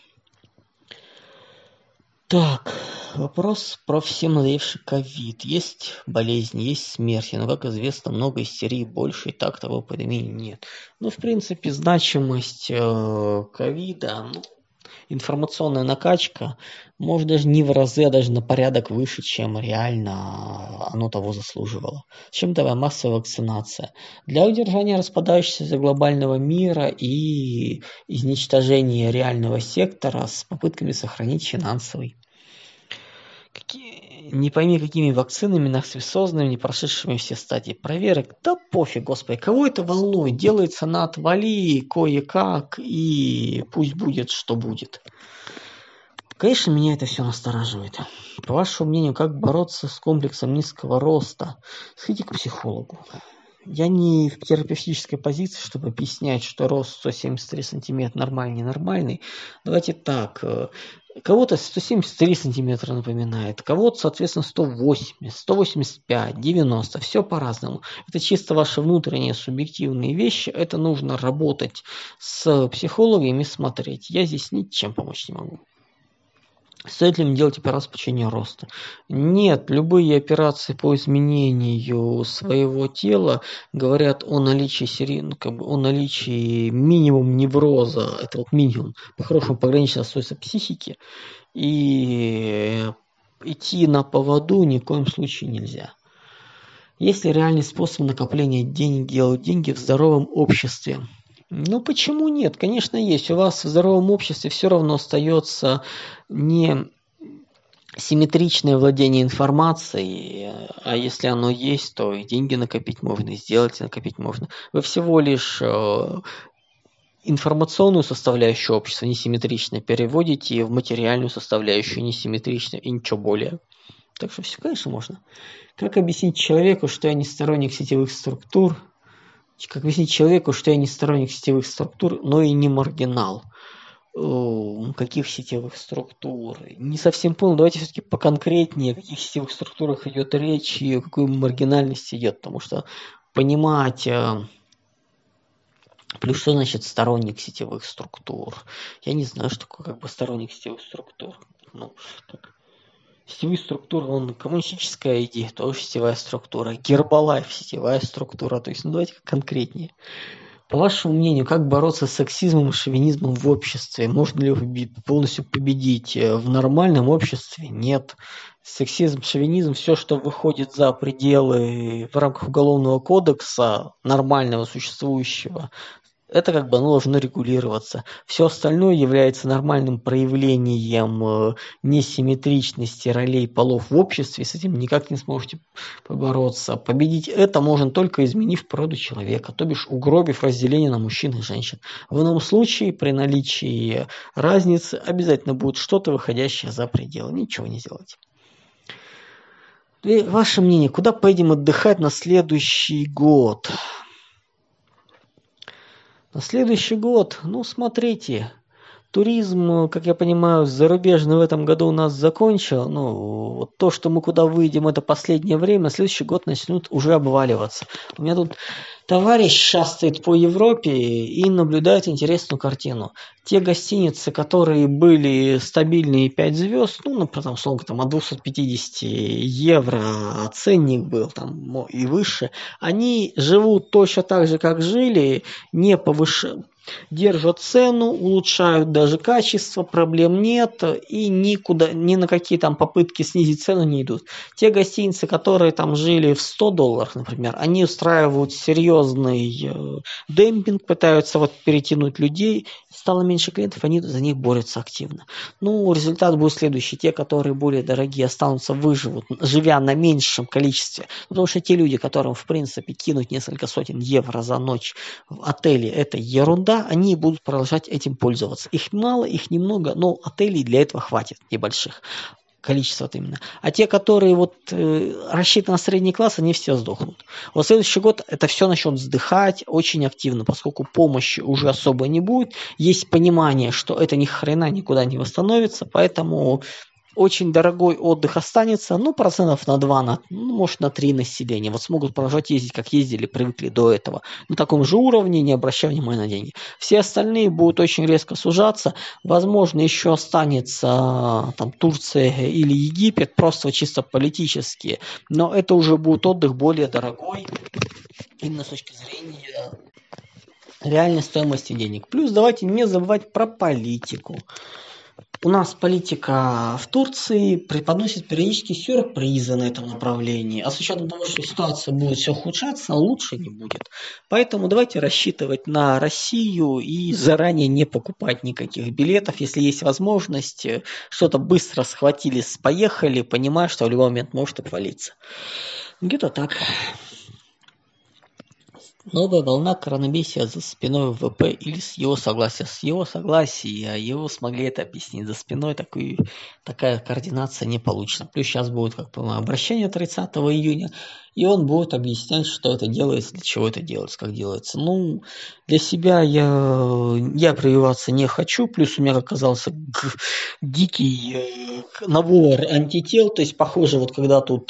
Так, вопрос про всем надоевший ковид. Есть болезни, есть смерти, но, как известно, много истерии, больше и так того эпидемии нет. Ну, в принципе, значимость ковида, ну, информационная накачка, может даже не в разы, а даже на порядок выше, чем реально оно того заслуживало. Чем давай массовая вакцинация? Для удержания распадающегося глобального мира и изничтожения реального сектора с попытками сохранить финансовый. Какие... Не пойми, какими вакцинами, насосозными, не прошедшими все стадии проверок. Да пофиг, господи, кого это волнует? Делается на отвали, кое-как, и пусть будет, что будет. Конечно, меня это все настораживает. По вашему мнению, как бороться с комплексом низкого роста? Сходите к психологу. Я не в терапевтической позиции, чтобы объяснять, что рост сто семьдесят три сантиметра нормальный, ненормальный. Давайте так. Кого-то сто семьдесят три сантиметра напоминает, кого-то, соответственно, сто восемьдесят, сто восемьдесят пять, девяносто. Все по-разному. Это чисто ваши внутренние субъективные вещи. Это нужно работать с психологами и смотреть. Я здесь ничем помочь не могу. Стоит ли мне делать операцию по лечению роста? Нет, любые операции по изменению своего тела говорят о наличии сери... ну, как бы о наличии минимум невроза, это вот минимум, по-хорошему пограничного расстройства психики, и идти на поводу ни в коем случае нельзя. Есть ли реальный способ накопления денег, делать деньги в здоровом обществе? Ну, почему нет? Конечно, есть. У вас в здоровом обществе все равно остается не симметричное владение информацией, а если оно есть, то и деньги накопить можно, и сделать, и накопить можно. Вы всего лишь информационную составляющую общества несимметрично переводите в материальную составляющую несимметрично и ничего более. Так что все, конечно, можно. Как объяснить человеку, что я не сторонник сетевых структур? Как объяснить человеку, что я не сторонник сетевых структур, но и не маргинал? Каких сетевых структур? Не совсем понял. Давайте все-таки поконкретнее, о каких сетевых структурах идет речь и о какой маргинальности идет. Потому что понимать... Плюс что значит сторонник сетевых структур? Я не знаю, что такое как бы сторонник сетевых структур. Ну, как... Сетевые структуры, он коммунистическая идея, тоже сетевая структура. Гербалайф, сетевая структура. То есть, ну давайте конкретнее. По вашему мнению, как бороться с сексизмом и шовинизмом в обществе? Можно ли полностью победить в нормальном обществе? Нет. Сексизм, шовинизм, все, что выходит за пределы в рамках Уголовного кодекса, нормального, существующего, это как бы оно должно регулироваться. Все остальное является нормальным проявлением несимметричности ролей полов в обществе, и с этим никак не сможете побороться. Победить это можно только изменив природу человека, то бишь угробив разделение на мужчин и женщин. В ином случае, при наличии разницы, обязательно будет что-то выходящее за пределы. Ничего не сделать. И ваше мнение, куда поедем отдыхать на следующий год? На следующий год, ну смотрите, туризм, как я понимаю, зарубежный в этом году у нас закончил. Ну, вот то, что мы куда выйдем, это последнее время, на следующий год начнут уже обваливаться. У меня тут Товарищ шастает по Европе и наблюдает интересную картину. Те гостиницы, которые были стабильные пять звезд, ну, например, там, условно, там, от двухсот пятидесяти евро ценник был там и выше, они живут точно так же, как жили, не повышают, держат цену, улучшают даже качество, проблем нет и никуда, ни на какие там попытки снизить цену не идут. Те гостиницы, которые там жили в сто долларов, например, они устраивают серьезный э, демпинг, пытаются вот перетянуть людей, стало меньше клиентов, они за них борются активно. Ну, результат будет следующий. Те, которые более дорогие, останутся, выживут, живя на меньшем количестве. Потому что те люди, которым, в принципе, кинуть несколько сотен евро за ночь в отеле, это ерунда, они будут продолжать этим пользоваться. Их мало, их немного, но отелей для этого хватит небольших. Количество именно. А те, которые вот э, рассчитаны на средний класс, они все сдохнут. Вот следующий год это все начнет вздыхать очень активно, поскольку помощи уже особо не будет. Есть понимание, что это ни хрена никуда не восстановится, поэтому очень дорогой отдых останется, ну, процентов на два, на, ну, может, на три населения. Вот смогут продолжать ездить, как ездили, привыкли до этого. На таком же уровне, не обращая внимания на деньги. Все остальные будут очень резко сужаться. Возможно, еще останется там Турция или Египет, просто чисто политически. Но это уже будет отдых более дорогой, именно с точки зрения реальной стоимости денег. Плюс давайте не забывать про политику. У нас политика в Турции преподносит периодически сюрпризы на этом направлении. А с учетом того, что ситуация будет все ухудшаться, лучше не будет. Поэтому давайте рассчитывать на Россию и заранее не покупать никаких билетов. Если есть возможность, что-то быстро схватили, поехали, понимая, что в любой момент может обвалиться. Где-то так. Новая волна коронавируса за спиной ВВП или с его согласия? С его согласия, его смогли это объяснить. За спиной такой, такая координация не получена. Плюс сейчас будет, как понимаю, обращение тридцатого июня, и он будет объяснять, что это делается, для чего это делается, как делается. Ну, для себя я, я прививаться не хочу, плюс у меня оказался дикий набор антител, то есть, похоже, вот когда тут...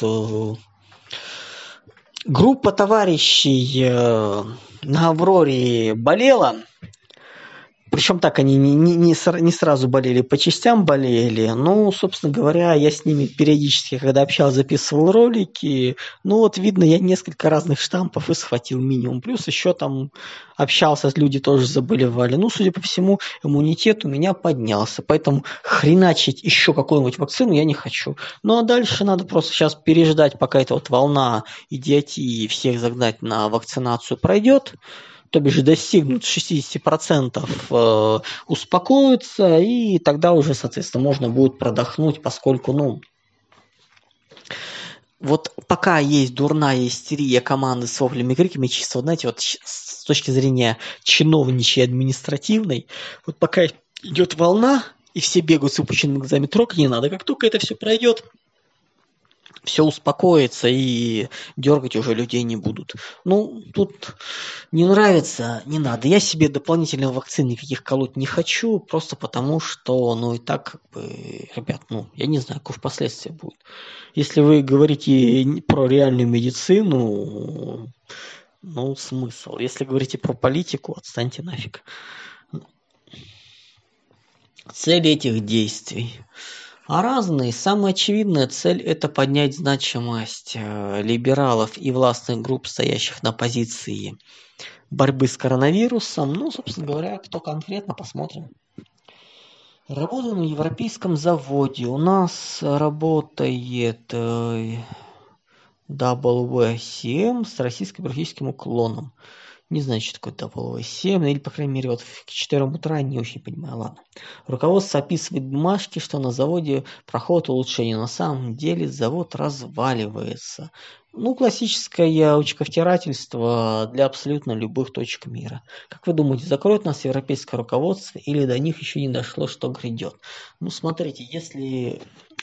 Группа товарищей э, на Авроре болела, причем так они не, не, не, не сразу болели, по частям болели. Ну, собственно говоря, я с ними периодически, когда общался, записывал ролики. Ну, вот видно, я несколько разных штампов и схватил минимум. Плюс еще там общался, люди тоже заболевали. Ну, судя по всему, иммунитет у меня поднялся. Поэтому хреначить еще какую-нибудь вакцину я не хочу. Ну, а дальше надо просто сейчас переждать, пока эта вот волна идиотии всех загнать на вакцинацию пройдет. То бишь достигнут шестьдесят процентов, э, успокоятся, и тогда уже, соответственно, можно будет продохнуть, поскольку, ну, вот пока есть дурная истерия команды с воплями и криками, чисто, вот, знаете, вот с точки зрения чиновничьей, административной, вот пока идет волна, и все бегают с выпущенными глазами, трогать не надо. Как только это все пройдет, все успокоится и дергать уже людей не будут. Ну, тут не нравится, не надо. Я себе дополнительных вакцин никаких колоть не хочу, просто потому что, ну, и так, как бы, ребят, ну, я не знаю, каков последствия будет. Если вы говорите про реальную медицину, ну, смысл. Если говорите про политику, отстаньте нафиг. Цель этих действий. А разные. Самая очевидная цель – это поднять значимость либералов и властных групп, стоящих на позиции борьбы с коронавирусом. Ну, собственно говоря, кто конкретно, посмотрим. Работаю на европейском заводе. У нас работает дабл ю ви си эм с российско-белорусским уклоном. Не знаю, что такое дабл ю ви си эм, или, по крайней мере, вот в четыре утра не очень понимаю, ладно. Руководство описывает бумажки, что на заводе проходит улучшение. На самом деле завод разваливается. Ну, классическое очковтирательство для абсолютно любых точек мира. Как вы думаете, закроет нас европейское руководство или до них еще не дошло, что грядет? Ну, смотрите, если...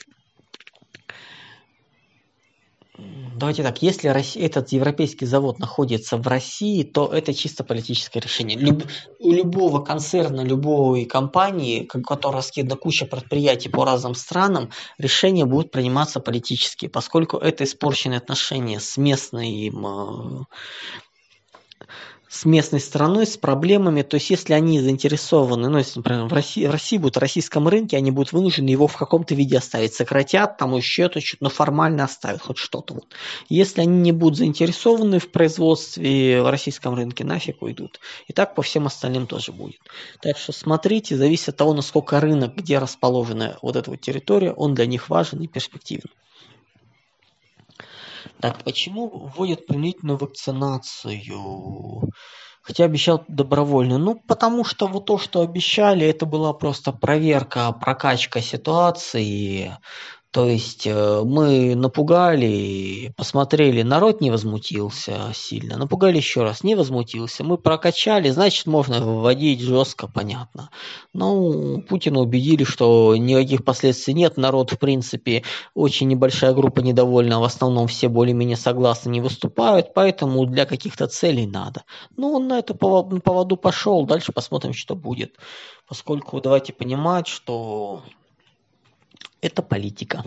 Давайте так, если Россия, этот европейский завод находится в России, то это чисто политическое решение. Люб, у любого концерна, любой компании, которая раскидана куча предприятий по разным странам, решения будут приниматься политически, поскольку это испорченные отношения с местным, с местной страной, с проблемами, то есть если они заинтересованы, ну, если, например, в России, в России будут, в российском рынке, они будут вынуждены его в каком-то виде оставить, сократят, там еще то, но формально оставят хоть что-то. Вот. Если они не будут заинтересованы в производстве в российском рынке, нафиг уйдут. И так по всем остальным тоже будет. Так что смотрите, зависит от того, насколько рынок, где расположена вот эта вот территория, он для них важен и перспективен. Так, почему вводят принудительную вакцинацию? Хотя обещал добровольно. Ну, потому что вот то, что обещали, это была просто проверка, прокачка ситуации. То есть мы напугали, посмотрели, народ не возмутился сильно. Напугали еще раз, не возмутился. Мы прокачали, значит, можно выводить жестко, понятно. Ну, Путина убедили, что никаких последствий нет. Народ, в принципе, очень небольшая группа недовольна. В основном все более-менее согласны, не выступают. Поэтому для каких-то целей надо. Ну, он на это поводу пошел. Дальше посмотрим, что будет. Поскольку давайте понимать, что... это политика.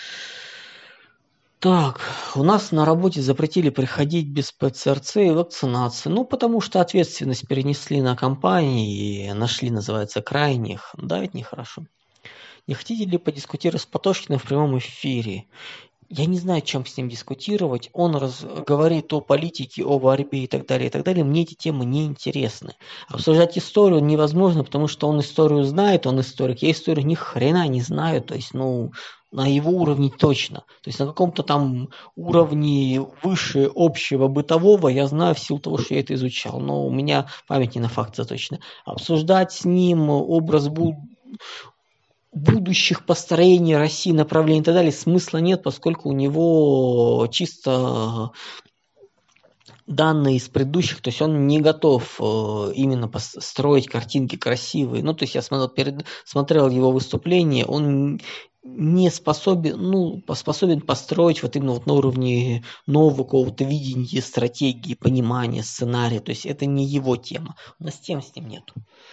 Так, у нас на работе запретили приходить без ПЦРЦ и вакцинации. Ну, потому что ответственность перенесли на компании и нашли, называется, крайних. Да, ведь нехорошо. Не хотите ли подискутировать с Потошкиным в прямом эфире? Я не знаю, чем с ним дискутировать. Он раз, говорит о политике, о борьбе и так далее, и так далее. Мне эти темы не интересны. Обсуждать историю невозможно, потому что он историю знает, он историк. Я историю ни хрена не знаю. То есть, ну, на его уровне точно. То есть на каком-то там уровне выше общего бытового я знаю в силу того, что я это изучал. Но у меня память не на факт заточена. Обсуждать с ним образ будущего, будущих построений России, направлений и так далее смысла нет, поскольку у него чисто данные из предыдущих, то есть он не готов именно строить картинки красивые. Ну, то есть я смотрел, перед, смотрел его выступление, он не способен, ну, способен построить вот именно вот на уровне нового какого-то видения, стратегии, понимания, сценария. То есть это не его тема. У нас тем с ним нету.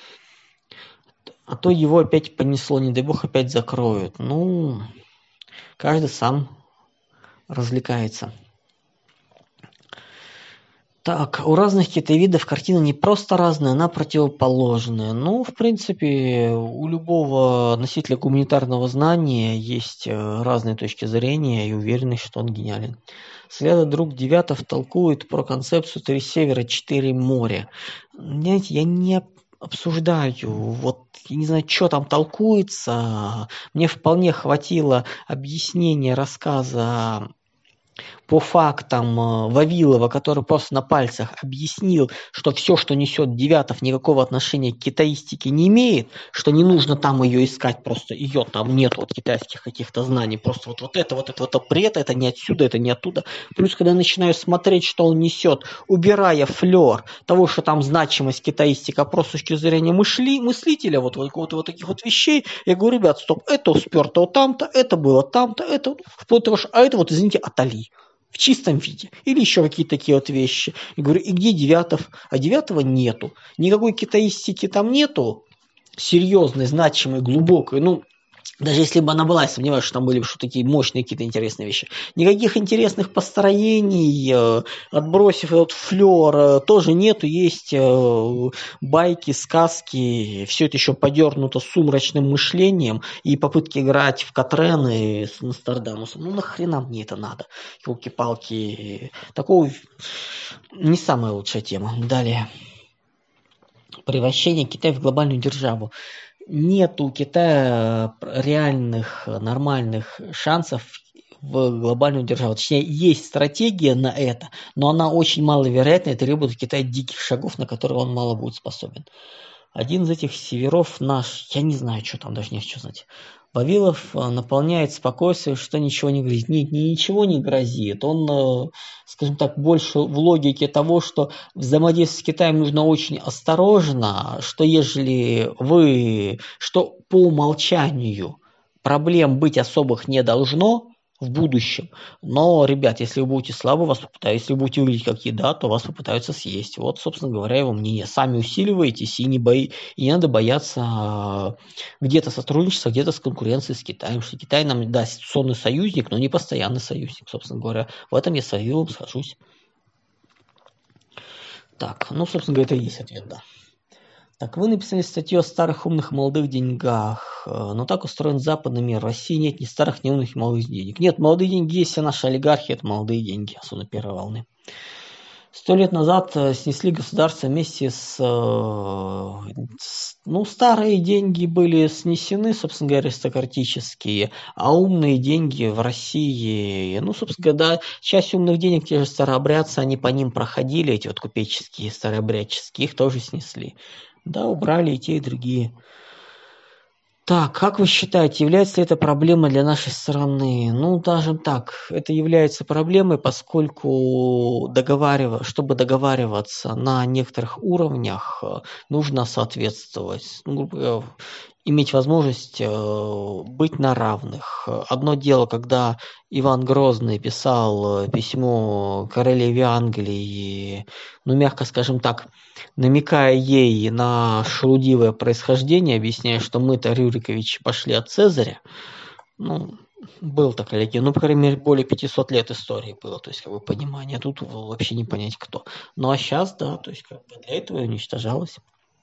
А то его опять понесло, не дай бог, опять закроют. Ну, каждый сам развлекается. Так, у разных китовидов картина не просто разная, она противоположная. Ну, в принципе, у любого носителя гуманитарного знания есть разные точки зрения и уверенность, что он гениален. Следа друг Девятов толкует про концепцию три севера, четыре моря. Знаете, я не обсуждаю, вот я не знаю, что там толкуется. Мне вполне хватило объяснения, рассказа по фактам Вавилова, который просто на пальцах объяснил, что все, что несет Девятов, никакого отношения к китаистике не имеет, что не нужно там ее искать, просто ее там нет от китайских каких-то знаний, просто вот, вот это, вот это, вот это бред, это не отсюда, это не оттуда. Плюс, когда я начинаю смотреть, что он несет, убирая флер того, что там значимость китаистика, просто с точки зрения мысли, мыслителя, вот, вот, вот, вот таких вот вещей, я говорю, ребят, стоп, это сперто вот там-то, это было там-то, это, вплоть до того, что, а это вот, извините, Атали. В чистом виде. Или еще какие-то такие вот вещи. И говорю, и где Девятов? А Девятого нету. Никакой китаистики там нету. Серьезной, значимой, глубокой. Ну, даже если бы она была, я сомневаюсь, что там были бы что такие мощные какие-то интересные вещи. Никаких интересных построений, отбросив этот флер, тоже нету. Есть байки, сказки, все это еще подернуто сумрачным мышлением и попытки играть в Катрены с Нострадамусом. Ну нахрена мне это надо? Ёлки-палки. Такого не самая лучшая тема. Далее. Превращение Китая в глобальную державу. Нет у Китая реальных, нормальных шансов в глобальную державу. Точнее, есть стратегия на это, но она очень маловероятна и требует от Китая диких шагов, на которые он мало будет способен. Один из этих северов наш, я не знаю, что там, даже не хочу знать. Вавилов наполняет спокойствие, что ничего не грозит. Нет, ничего не грозит. Он, скажем так, больше в логике того, что взаимодействие с Китаем нужно очень осторожно, что ежели вы, что по умолчанию проблем быть особых не должно в будущем. Но, ребят, если вы будете слабы, вас попытаются, если вы будете выглядеть как еда, то вас попытаются съесть. Вот, собственно говоря, его мнение. Сами усиливаетесь, и не, бои, и не надо бояться где-то сотрудничества, где-то с конкуренцией с Китаем. Что Китай нам, да, ситуационный союзник, но не постоянный союзник, собственно говоря. В этом я с Вавиловым схожусь. Так, ну, собственно говоря, это и есть ответ, да. Так, вы написали статью о старых умных молодых деньгах. Но так устроен западный мир. В России нет ни старых, ни умных, ни молодых денег. Нет, молодые деньги есть, все наши олигархи – это молодые деньги, особенно первой волны. Сто лет назад снесли государство вместе с, с... Ну, старые деньги были снесены, собственно говоря, аристократические, а умные деньги в России, ну, собственно говоря, да, часть умных денег, те же старообрядцы, они по ним проходили, эти вот купеческие, старообрядческие, их тоже снесли. Да, убрали и те, и другие. Так, как вы считаете, является ли это проблемой для нашей страны? Ну, даже так, это является проблемой, поскольку договариваться, чтобы договариваться на некоторых уровнях, нужно соответствовать, ну, иметь возможность быть на равных. Одно дело, когда Иван Грозный писал письмо королеве Англии, ну, мягко скажем так, намекая ей на шелудивое происхождение, объясняя, что мы-то, Рюриковичи, пошли от Цезаря. Ну, был такая легенда. Ну, по крайней мере, более пятисот лет истории было. То есть, как бы, понимание. Тут вообще не понять, кто. Ну, а сейчас, да, то есть, как бы, для этого и уничтожалось.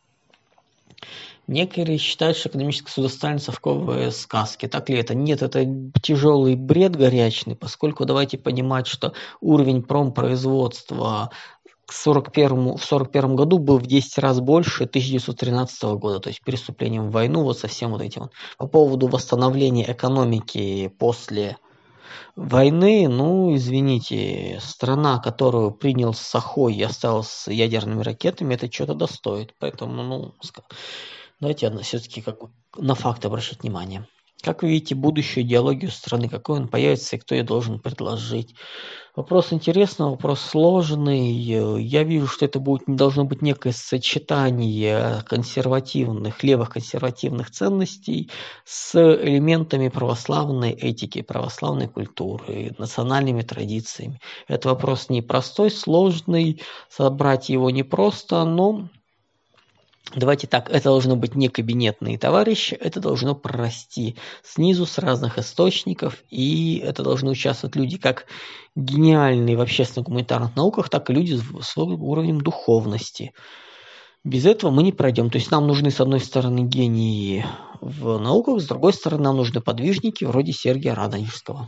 Некоторые считают, что экономическое судостроение совковые сказки. Так ли это? Нет, это тяжелый бред горячный, поскольку давайте понимать, что уровень промпроизводства к сорок первому, в сорок первом году был в десять раз больше тысяча девятьсот тринадцатого года, то есть переступлением в войну, вот совсем вот этим. По поводу восстановления экономики после войны, ну, извините, страна, которую принял Сахой и осталась с ядерными ракетами, это что-то достоит. Поэтому, ну, давайте все-таки как бы на факты обращать внимание. Как вы видите будущую идеологию страны, какой он появится и кто ее должен предложить? Вопрос интересный, вопрос сложный. Я вижу, что это будет, должно быть некое сочетание консервативных, левых консервативных ценностей с элементами православной этики, православной культуры, национальными традициями. Это вопрос непростой, сложный, собрать его непросто, но... Давайте так, это должно быть не кабинетные товарищи, это должно прорасти снизу с разных источников, и это должны участвовать люди как гениальные в общественно-гуманитарных науках, так и люди с уровнем духовности. Без этого мы не пройдем. То есть нам нужны, с одной стороны, гении в науках, с другой стороны, нам нужны подвижники вроде Сергия Радонежского.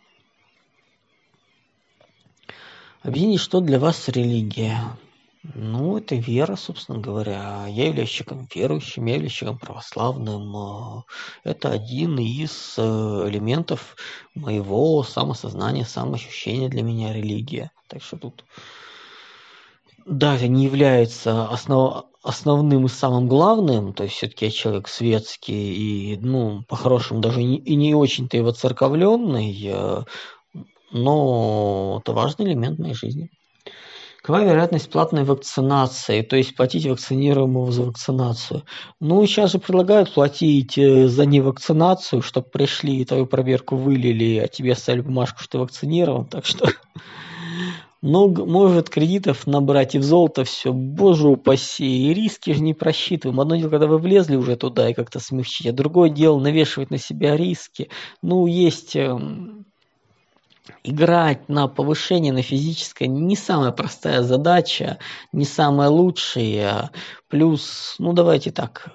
Объясните, что для вас религия? Ну, это вера, собственно говоря. Я являюсь человеком верующим, я являюсь человеком православным. Это один из элементов моего самосознания, самоощущения для меня религия. Так что тут... Да, это не является основ... основным и самым главным, то есть все-таки я человек светский и, ну, по-хорошему, даже и не, и не очень-то и воцерковленный, но это важный элемент моей жизни. Какова вероятность платной вакцинации, то есть платить вакцинируемому за вакцинацию? Ну, сейчас же предлагают платить за невакцинацию, чтобы пришли и твою проверку вылили, а тебе оставили бумажку, что ты вакцинирован, так что... Ну, может кредитов набрать и в золото все, боже упаси, и риски же не просчитываем. Одно дело, когда вы влезли уже туда и как-то смягчить, а другое дело навешивать на себя риски. Ну, есть... Играть на повышение, на физическое не самая простая задача, не самая лучшая. Плюс, ну давайте так,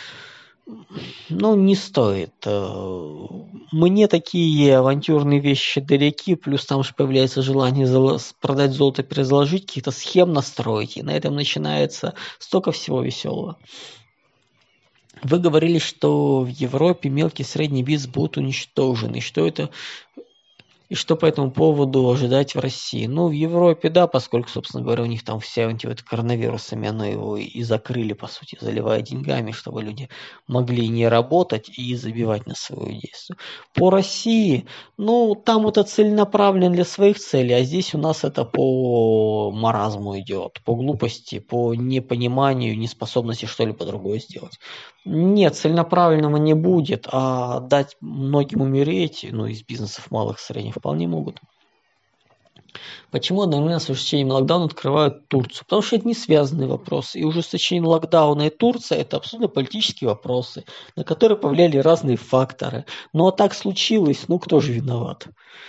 ну не стоит. Мне такие авантюрные вещи далеки, плюс там же появляется желание продать золото, перезаложить, каких-то схем настроить, и на этом начинается столько всего веселого. Вы говорили, что в Европе мелкий и средний бизнес будут уничтожены. Что это... И что по этому поводу ожидать в России? Ну, в Европе, да, поскольку, собственно говоря, у них там все эти вот коронавирусами, оно его и закрыли, по сути, заливая деньгами, чтобы люди могли не работать и забивать на свое действие. По России, ну, там это целенаправленно для своих целей, а здесь у нас это по маразму идет, по глупости, по непониманию, неспособности что-либо другое сделать. Нет, целенаправленного не будет, а дать многим умереть, ну, из бизнесов малых и средних вполне могут. Почему одновременно с ужесточением локдауна открывают Турцию? Потому что это не связанные вопросы. И ужесточение локдауна и Турция – это абсолютно политические вопросы, на которые повлияли разные факторы. Ну, а так случилось, ну, кто же виноват?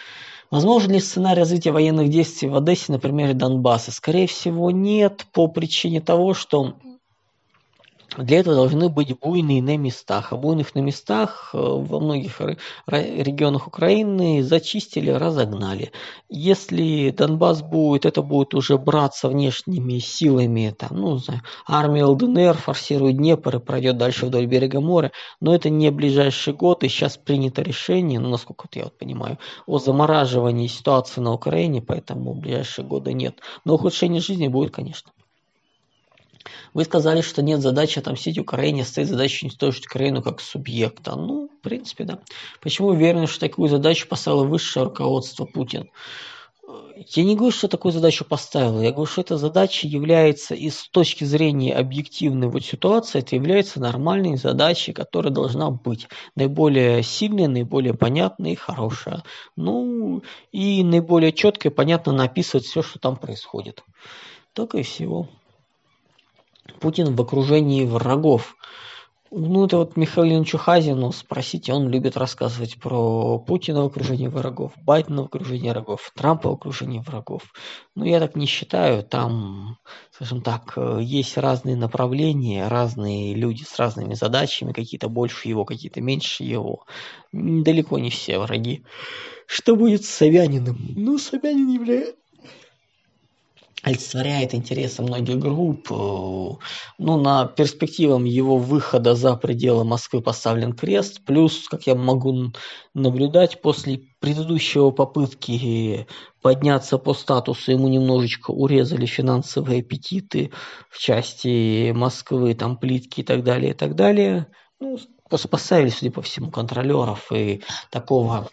Возможен ли сценарий развития военных действий в Одессе на примере Донбасса? Скорее всего, нет, по причине того, что для этого должны быть буйные на местах. А буйных на местах во многих регионах Украины зачистили, разогнали. Если Донбасс будет, это будет уже браться внешними силами, там, ну, не знаю, армия ЛДНР форсирует Днепр и пройдет дальше вдоль берега моря, но это не ближайший год, и сейчас принято решение, ну, насколько вот я вот понимаю, о замораживании ситуации на Украине, поэтому в ближайшие годы нет. Но ухудшение жизни будет, конечно. Вы сказали, что нет задачи отомстить Украине, стоит задача уничтожить Украину как субъекта. Ну, в принципе, да. Почему уверен, что такую задачу поставило высшее руководство Путин? Я не говорю, что такую задачу поставил. Я говорю, что эта задача является, и с точки зрения объективной вот ситуации, это является нормальной задачей, которая должна быть. Наиболее сильная, наиболее понятная и хорошая. Ну, и наиболее четко и понятно написывать все, что там происходит. Только и всего. Путин в окружении врагов. Ну, это вот Михаилу Чухазину спросите, он любит рассказывать про Путина в окружении врагов, Байдена в окружении врагов, Трампа в окружении врагов. Ну, я так не считаю, там, скажем так, есть разные направления, разные люди с разными задачами, какие-то больше его, какие-то меньше его. Далеко не все враги. Что будет с Собяниным? Ну, Собянин является... олицетворяет интересы многих групп. Ну, на перспективам его выхода за пределы Москвы поставлен крест. Плюс, как я могу наблюдать, после предыдущего попытки подняться по статусу, ему немножечко урезали финансовые аппетиты в части Москвы, там плитки и так далее, и так далее. Ну, поставили, судя по всему, контролеров и такого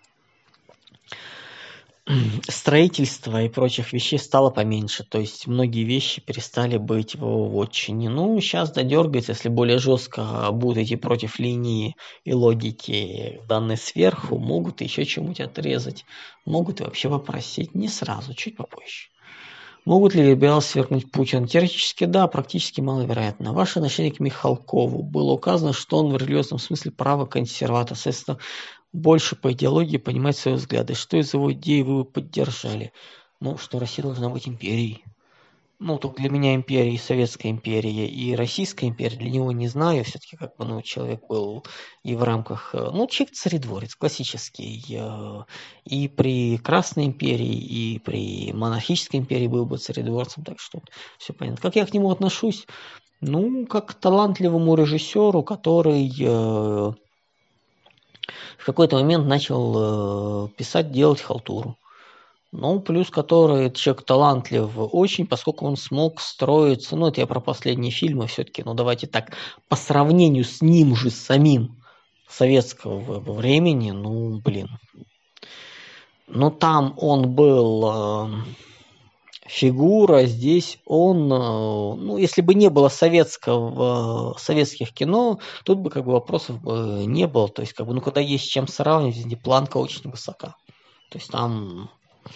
строительства и прочих вещей стало поменьше, то есть многие вещи перестали быть в его вотчине. Ну, сейчас додергается, если более жестко будут идти против линии и логики данной сверху, могут еще чему-нибудь отрезать, могут и вообще попросить, не сразу, чуть попозже. Могут ли либералы свергнуть Путина? Теоретически да, практически маловероятно. Ваш начальник Михалкову было указано, что он в религиозном смысле правоконсерватор, соответственно, больше по идеологии понимать свои взгляды. Что из его идей вы поддержали? Ну, что Россия должна быть империей. Ну, только для меня империя и Советская империя, и Российская империя, для него не знаю, все-таки как бы, ну, человек был и в рамках, ну, человек-царедворец, классический, и при Красной империи, и при монархической империи был бы царедворцем, так что все понятно. Как я к нему отношусь? Ну, как к талантливому режиссеру, который в какой-то момент начал писать, делать халтуру. Ну, плюс который человек талантлив очень, поскольку он смог строиться, ну, это я про последние фильмы все-таки, ну, давайте так, по сравнению с ним же самим советского времени, ну, блин. Ну, там он был э, фигура, здесь он, э, ну, если бы не было советского, э, советских кино, тут бы как бы вопросов бы не было, то есть, как бы, ну, когда есть с чем сравнивать, здесь планка очень высока, то есть там...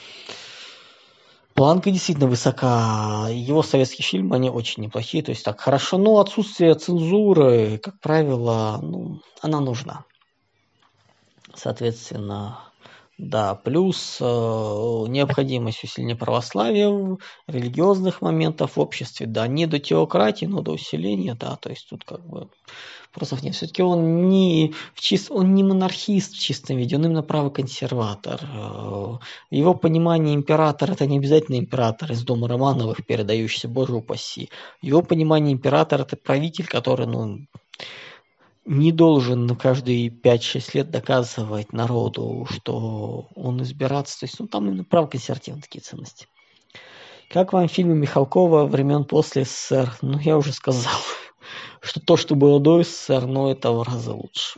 Планка действительно высока. Его советские фильмы, они очень неплохие. То есть так хорошо. Но отсутствие цензуры, как правило, ну, она нужна. Соответственно, да. Плюс э, необходимость усиления православия, религиозных моментов в обществе. Да, не до теократии, но до усиления. Да, то есть тут как бы... Просто нет, все-таки он не, в чист, он не монархист в чистом виде, он именно правый консерватор. В его понимании император – это не обязательно император из дома Романовых, передающийся, боже упаси. В его понимании император – это правитель, который, ну, не должен каждые пять-шесть лет доказывать народу, что он избираться. То есть, ну, там именно правоконсервативные такие ценности. Как вам фильмы Михалкова времен после СССР? Ну, я уже сказал, что то, что было до СССР, но это в разы лучше.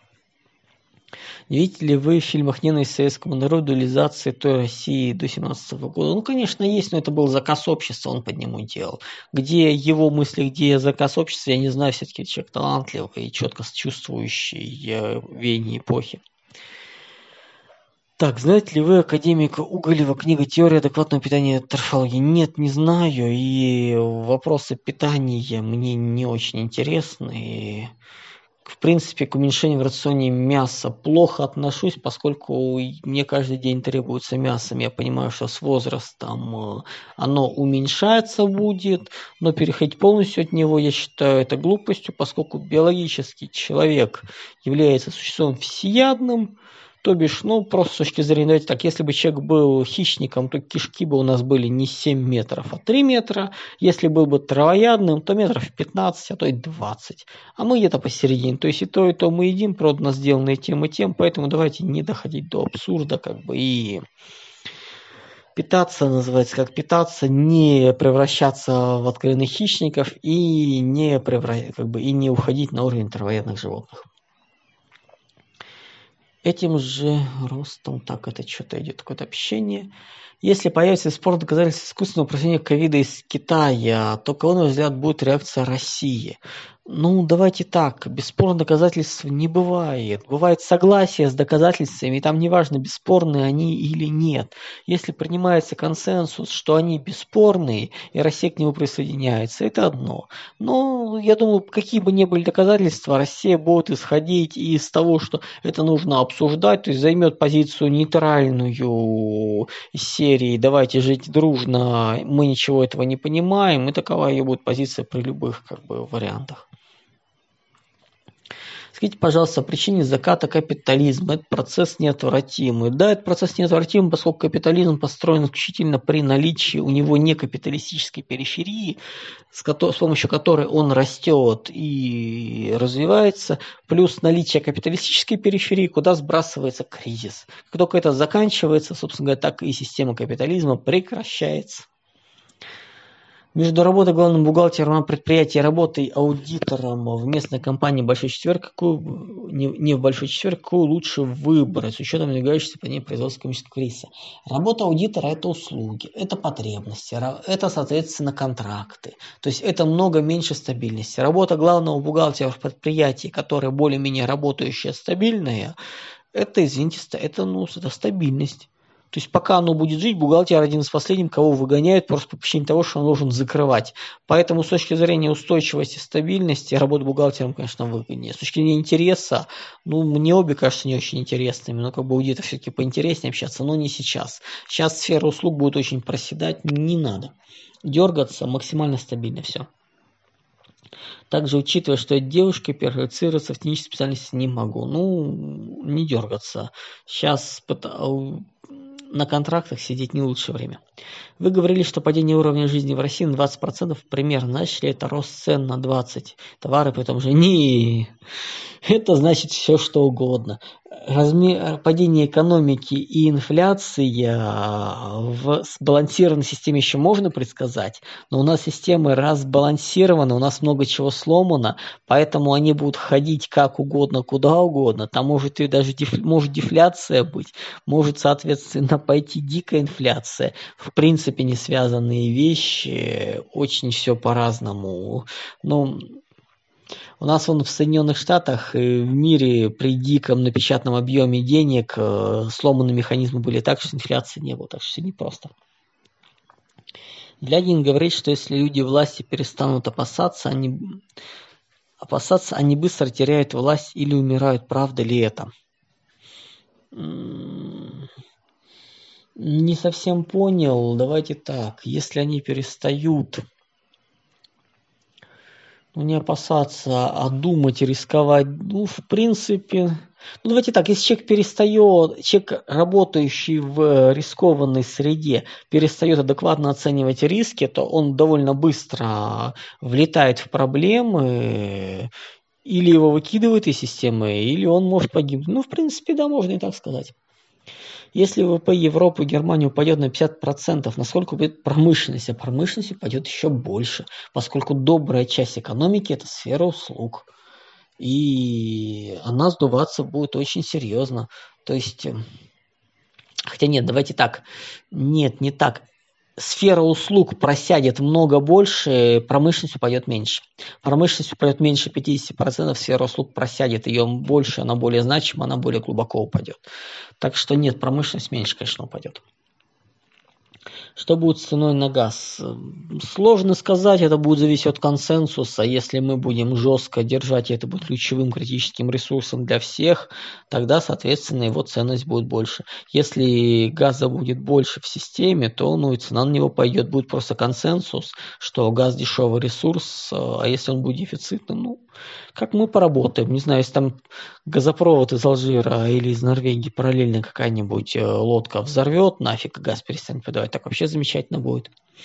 Не видите ли вы в фильмах ненависть советскому народу, реализации той России до семнадцатого года? Ну, конечно, есть, но это был заказ общества, он под нему делал. Где его мысли, где заказ общества, я не знаю, все-таки человек талантливый и четко чувствующий веяние эпохи. Так, знаете ли вы академика Уголева, книга «Теория адекватного питания и трофологии»? Нет, не знаю, и вопросы питания мне не очень интересны. в принципе, к уменьшению в рационе мяса плохо отношусь, поскольку мне каждый день требуется мясо. Я понимаю, что с возрастом оно уменьшается будет, но переходить полностью от него, я считаю, это глупостью, поскольку биологически человек является существом всеядным. То бишь, ну, просто с точки зрения, давайте так, если бы человек был хищником, то кишки бы у нас были не семь метров, а три метра. Если был бы травоядным, то метров пятнадцать, а то и двадцать. А мы где-то посередине. То есть и то, и то мы едим, продано сделанное тем и тем, поэтому давайте не доходить до абсурда, как бы, и питаться, называется, как питаться, не превращаться в откровенных хищников и не, превра... как бы, и не уходить на уровень травоядных животных. Этим же ростом, так, это что-то идет, какое-то общение. Если появится спор доказательств искусственного упразднения ковида из Китая, то какова, на ваш взгляд, будет реакция России? Ну, давайте так, бесспорных доказательств не бывает. Бывает согласие с доказательствами, и там неважно, бесспорные они или нет. Если принимается консенсус, что они бесспорные, и Россия к нему присоединяется, это одно. Но, я думаю, какие бы ни были доказательства, Россия будет исходить из того, что это нужно обсуждать, то есть займет позицию нейтральную из серии «давайте жить дружно, мы ничего этого не понимаем», и такова ее будет позиция при любых, как бы, вариантах. Скажите, пожалуйста, о причине заката капитализма. Этот процесс неотвратимый. Да, этот процесс неотвратимый, поскольку капитализм построен исключительно при наличии у него некапиталистической периферии, с, с помощью которой он растет и развивается, плюс наличие капиталистической периферии, куда сбрасывается кризис. Как только это заканчивается, собственно говоря, так и система капитализма прекращается. Между работой главным бухгалтером на предприятии и работой аудитором в местной компании «Большой четверг», какую, не, не в «Большой четверг», какую лучше выбрать с учетом надвигающейся по ней производства экономического кризиса? Работа аудитора – это услуги, это потребности, это, соответственно, контракты. То есть это много меньше стабильности. Работа главного бухгалтера в предприятии, которое более-менее работающее, стабильное, это, извините, это, ну, это стабильность. То есть пока оно будет жить, бухгалтер один из последних, кого выгоняют, просто по причине того, что он должен закрывать. Поэтому с точки зрения устойчивости, стабильности, работа бухгалтером, конечно, выгоднее. С точки зрения интереса, ну, мне обе кажутся не очень интересными, но как бы аудитор все-таки поинтереснее общаться, но не сейчас. Сейчас сфера услуг будет очень проседать, не надо. Дергаться, максимально стабильно все. Также, учитывая, что я девушка, переквалифицироваться в технической специальности не могу. Ну, не дергаться. Сейчас на контрактах сидеть не лучшее время. Вы говорили, что падение уровня жизни в России на двадцать процентов примерно. Значит ли это рост цен на двадцать процентов? Товары при том же не. Это значит все, что угодно. Размер, падение экономики и инфляция в сбалансированной системе еще можно предсказать, но у нас системы разбалансированы, у нас много чего сломано, поэтому они будут ходить как угодно, куда угодно. Там может и даже деф, может дефляция быть, может, соответственно, пойти дикая инфляция. В принципе, не связанные вещи, очень все по-разному. Но у нас вон в Соединенных Штатах и в мире при диком напечатанном объеме денег сломанные механизмы были так, что инфляции не было, так что все непросто. Глядин говорит, что если люди власти перестанут опасаться, они, опасаться, они быстро теряют власть или умирают. Правда ли это? Не совсем понял. Давайте так. Если они перестают... Ну, не опасаться, а думать и рисковать. Ну, в принципе... Ну, давайте так, если человек перестает, человек, работающий в рискованной среде, перестает адекватно оценивать риски, то он довольно быстро влетает в проблемы, или его выкидывают из системы, или он может погибнуть. Ну, в принципе, да, можно и так сказать. Если ВВП Европы и Германии упадет на пятьдесят процентов, насколько упадет промышленность? А промышленность упадет еще больше, поскольку добрая часть экономики – это сфера услуг. И она сдуваться будет очень серьезно. То есть, хотя нет, давайте так. Нет, не так. Сфера услуг просядет много больше, промышленность упадет меньше. Промышленность упадет меньше пятьдесят процентов, сфера услуг просядет ее больше, она более значима, она более глубоко упадет. Так что нет, промышленность меньше, конечно, упадет. Что будет с ценой на газ? Сложно сказать, это будет зависеть от консенсуса. Если мы будем жестко держать, и это будет ключевым критическим ресурсом для всех, тогда, соответственно, его ценность будет больше. Если газа будет больше в системе, то ну, и цена на него пойдет. Будет просто консенсус, что газ дешевый ресурс, а если он будет дефицитным, ну, как мы поработаем. Не знаю, если там газопровод из Алжира или из Норвегии параллельно какая-нибудь лодка взорвет, нафиг газ перестанет подавать, так вообще замечательно будет.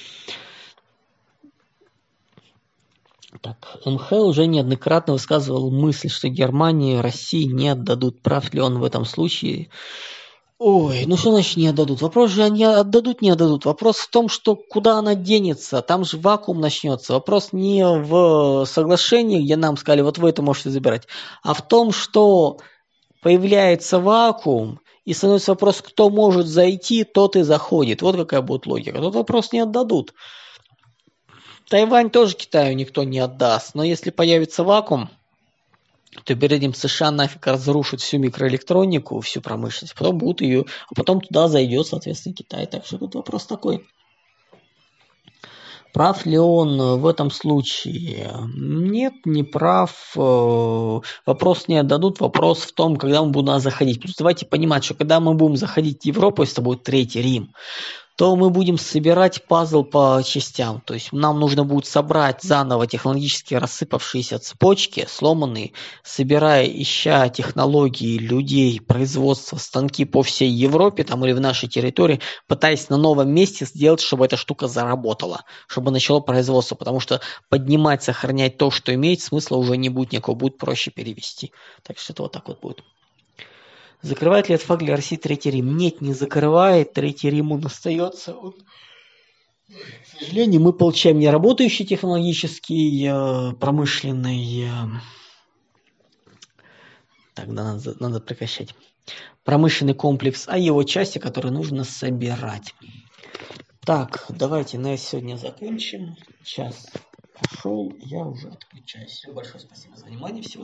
Так, МХ уже неоднократно высказывал мысль, что Германии и России не отдадут. Прав ли он в этом случае? Ой, ну что значит не отдадут? Вопрос же они отдадут, не отдадут. Вопрос в том, что куда она денется. Там же вакуум начнется. Вопрос не в соглашении, где нам сказали, вот вы это можете забирать, а в том, что появляется вакуум, и становится вопрос, кто может зайти, тот и заходит. Вот какая будет логика. Тот вопрос не отдадут. Тайвань тоже Китаю никто не отдаст. Но если появится вакуум, то перед этим США нафиг разрушит всю микроэлектронику, всю промышленность, потом будут ее, а потом туда зайдет, соответственно, Китай. Так что тут вопрос такой. Прав ли он в этом случае? Нет, не прав. Вопрос не отдадут. Вопрос в том, когда мы будем заходить. Плюс давайте понимать, что когда мы будем заходить в Европу, если это будет Третий Рим, то мы будем собирать пазл по частям. То есть нам нужно будет собрать заново технологически рассыпавшиеся цепочки, сломанные, собирая, ища технологии людей, производства, станки по всей Европе там, или в нашей территории, пытаясь на новом месте сделать, чтобы эта штука заработала, чтобы начало производство. Потому что поднимать, сохранять то, что имеет, смысла уже не будет никакого, будет проще перевести. Так что это вот так вот будет. Закрывает ли этот факт для России Третий Рим? Нет, не закрывает. Третий Рим он остается. Он... К сожалению, мы получаем не работающий технологический, э, промышленный... Э... Тогда надо, надо прекращать. Промышленный комплекс, а его части, которые нужно собирать. Так, давайте на сегодня закончим. Час пошел, я уже отключаюсь. Всем большое спасибо за внимание. Всего